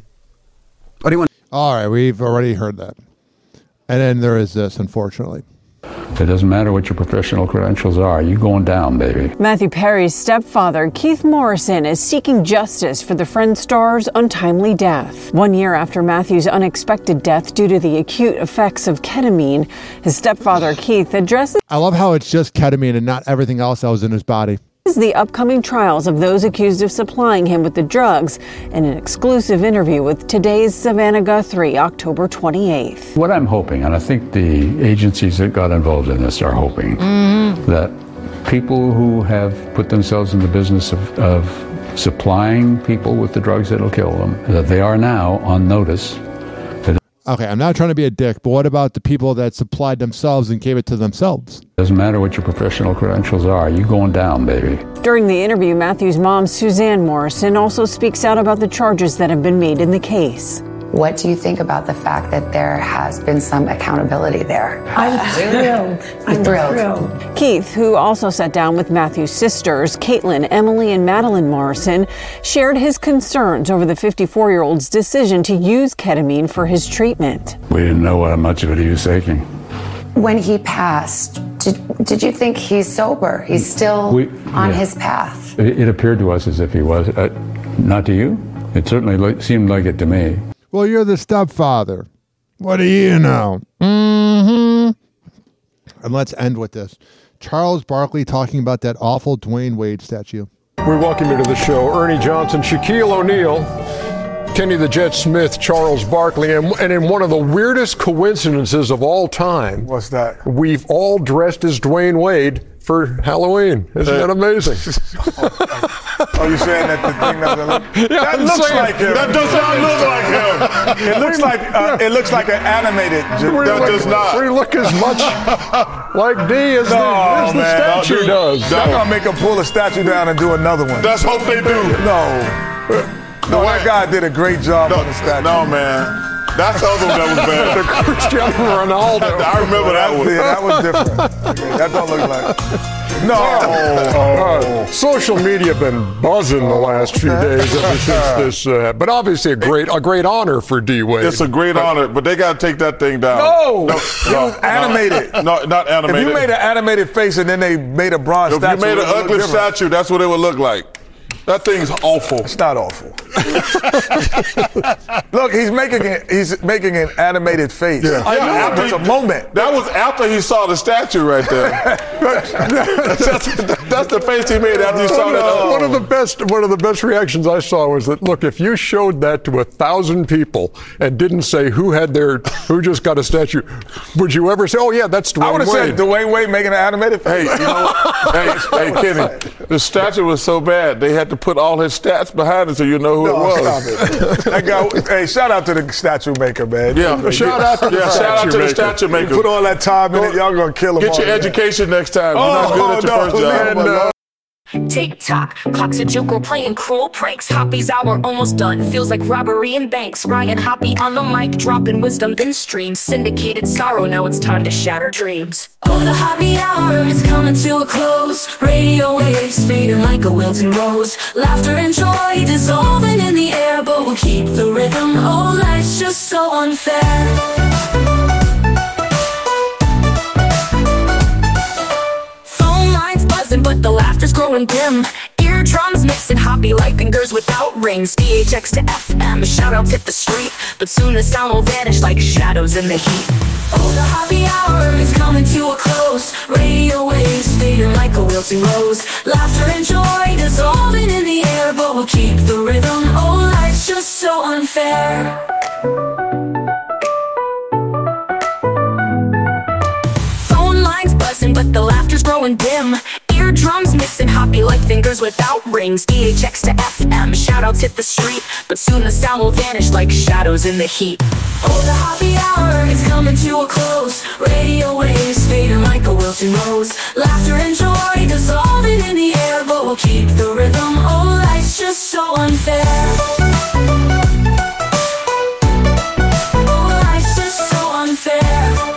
Oh, all right, we've already heard that. And then there is this, unfortunately. It doesn't matter what your professional credentials are. You're going down, baby. Matthew Perry's stepfather, Keith Morrison, is seeking justice for the Friends star's untimely death. 1 year after Matthew's unexpected death due to the acute effects of ketamine, his stepfather, Keith, addresses I love how it's just ketamine and not everything else that was in his body. The upcoming trials of those accused of supplying him with the drugs in an exclusive interview with today's Savannah Guthrie, October 28th. What I'm hoping, and I think the agencies that got involved in this are hoping, that people who have put themselves in the business of supplying people with the drugs that'll kill them, that they are now on notice. Okay, I'm not trying to be a dick, but what about the people that supplied themselves and gave it to themselves? Doesn't matter what your professional credentials are. You're going down, baby. During the interview, Matthew's mom, Suzanne Morrison, also speaks out about the charges that have been made in the case. What do you think about the fact that there has been some accountability there? I'm thrilled. I'm thrilled. Keith, who also sat down with Matthew's sisters, Caitlin, Emily, and Madeline Morrison, shared his concerns over the 54-year-old's decision to use ketamine for his treatment. We didn't know how much of it he was taking. When he passed, did you think he's sober? He's still on his path? It appeared to us as if he was. Not to you? It certainly seemed like it to me. Well, you're the stepfather. What do you know? And let's end with this. Charles Barkley talking about that awful Dwayne Wade statue. We welcome you to the show. Ernie Johnson, Shaquille O'Neal, Kenny the Jet Smith, Charles Barkley, and in one of the weirdest coincidences of all time. What's that? We've all dressed as Dwayne Wade for Halloween. Isn't that amazing? Are you saying that the thing doesn't look? That looks like him. That does not look like him. It looks like an animated. That does not. We look as much like D as the statue does. I'm gonna make him pull a statue down and do another one. Let's hope they do. No, that guy did a great job on the statue. No, man. That's the other one that was bad. The Cristiano Ronaldo. I remember that one. Yeah, that was different. That don't look like. No. Social media been buzzing the last few days ever since this. But obviously a great honor for D Wade. It's a great honor, but they got to take that thing down. No, it was animated. No, not animated. If you made an animated face and then they made a bronze statue, if you made an ugly statue, that's what it would look like. That thing's awful. It's not awful. Look, he's making an animated face. Yeah. It's a moment. That was after he saw the statue right there. that's the face he made after he saw that. One of the best reactions I saw was that, look, if you showed that to 1,000 people and didn't say who just got a statue, would you ever say, oh yeah, that's Dwayne Wade? I would have said Dwayne Wade making an animated face. Hey, you know what? hey, Kenny, the statue was so bad they had to put all his stats behind it so you know who it was. Stop it. That guy, hey, shout out to the statue maker, man. Yeah, shout out to the statue maker. You put all that time in it, y'all gonna kill him. Get your education next time. You're not good at your first job. Tick-tock, clocks a joker playing cruel pranks. Hoppy's hour almost done, feels like robbery in banks. Ryan Hoppy on the mic, dropping wisdom in streams. Syndicated sorrow, now it's time to shatter dreams. Oh, the Hoppy hour is coming to a close. Radio waves fading like a wilting rose. Laughter and joy dissolving in the air, but we'll keep the rhythm. Oh, life's just so unfair. But the laughter's growing dim. Eardrums mixing Hoppy like fingers without rings. DHX to FM, shoutouts hit the street, but soon the sound will vanish like shadows in the heat. Oh, the Hoppy hour is coming to a close. Radio waves fading like a wilting rose. Laughter and joy dissolving in the air, but we'll keep the rhythm. Oh, life's just so unfair. Phone lines buzzing, but the laughter's growing dim. Eardrums missing Hoppy like fingers without rings. DHX to FM, shoutouts hit the street, but soon the sound will vanish like shadows in the heat. Oh, the Hoppy hour is coming to a close. Radio waves fading like a wilting rose. Laughter and joy dissolving in the air, but we'll keep the rhythm. Oh, life's just so unfair. Oh, life's just so unfair.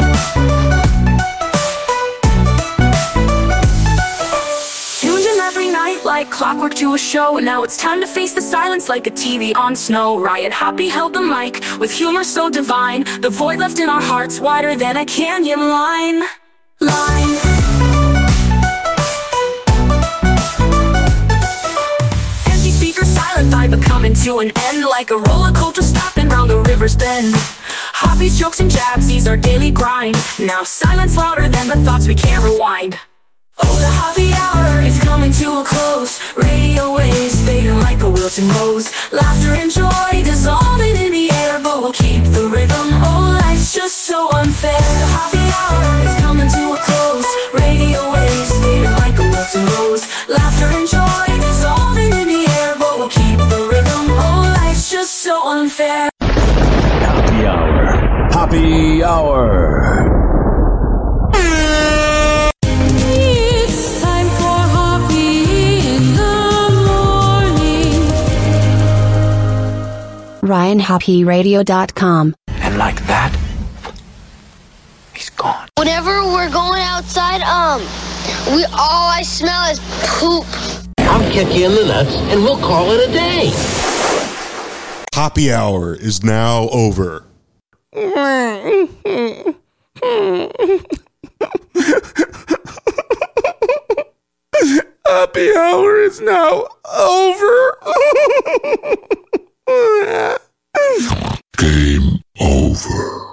Like clockwork to a show, and now it's time to face the silence like a TV on snow. Ryan Hoppy held the mic with humor so divine, the void left in our hearts wider than a canyon line. Empty speakers, silent vibe coming to an end, like a roller coaster stopping round the river's bend. Hoppy's jokes and jabs, these are daily grind. Now silence louder than the thoughts we can't rewind. Oh, the Hoppy hour is coming to a close. Radio waves fading like a wilting rose. Laughter and joy dissolving in the air, but we'll keep the rhythm. Oh, life's just so unfair. The Hoppy hour is coming to a close. Radio waves fading like a wilting rose. Laughter and joy dissolving in the air, but we'll keep the rhythm. Oh, life's just so unfair. Hoppy hour. Hoppy hour. RyanHoppyRadio.com. And like that, he's gone. Whenever we're going outside, all I smell is poop. I'll kick you in the nuts and we'll call it a day. Hoppy hour is now over. Happy hour is now over. Game over.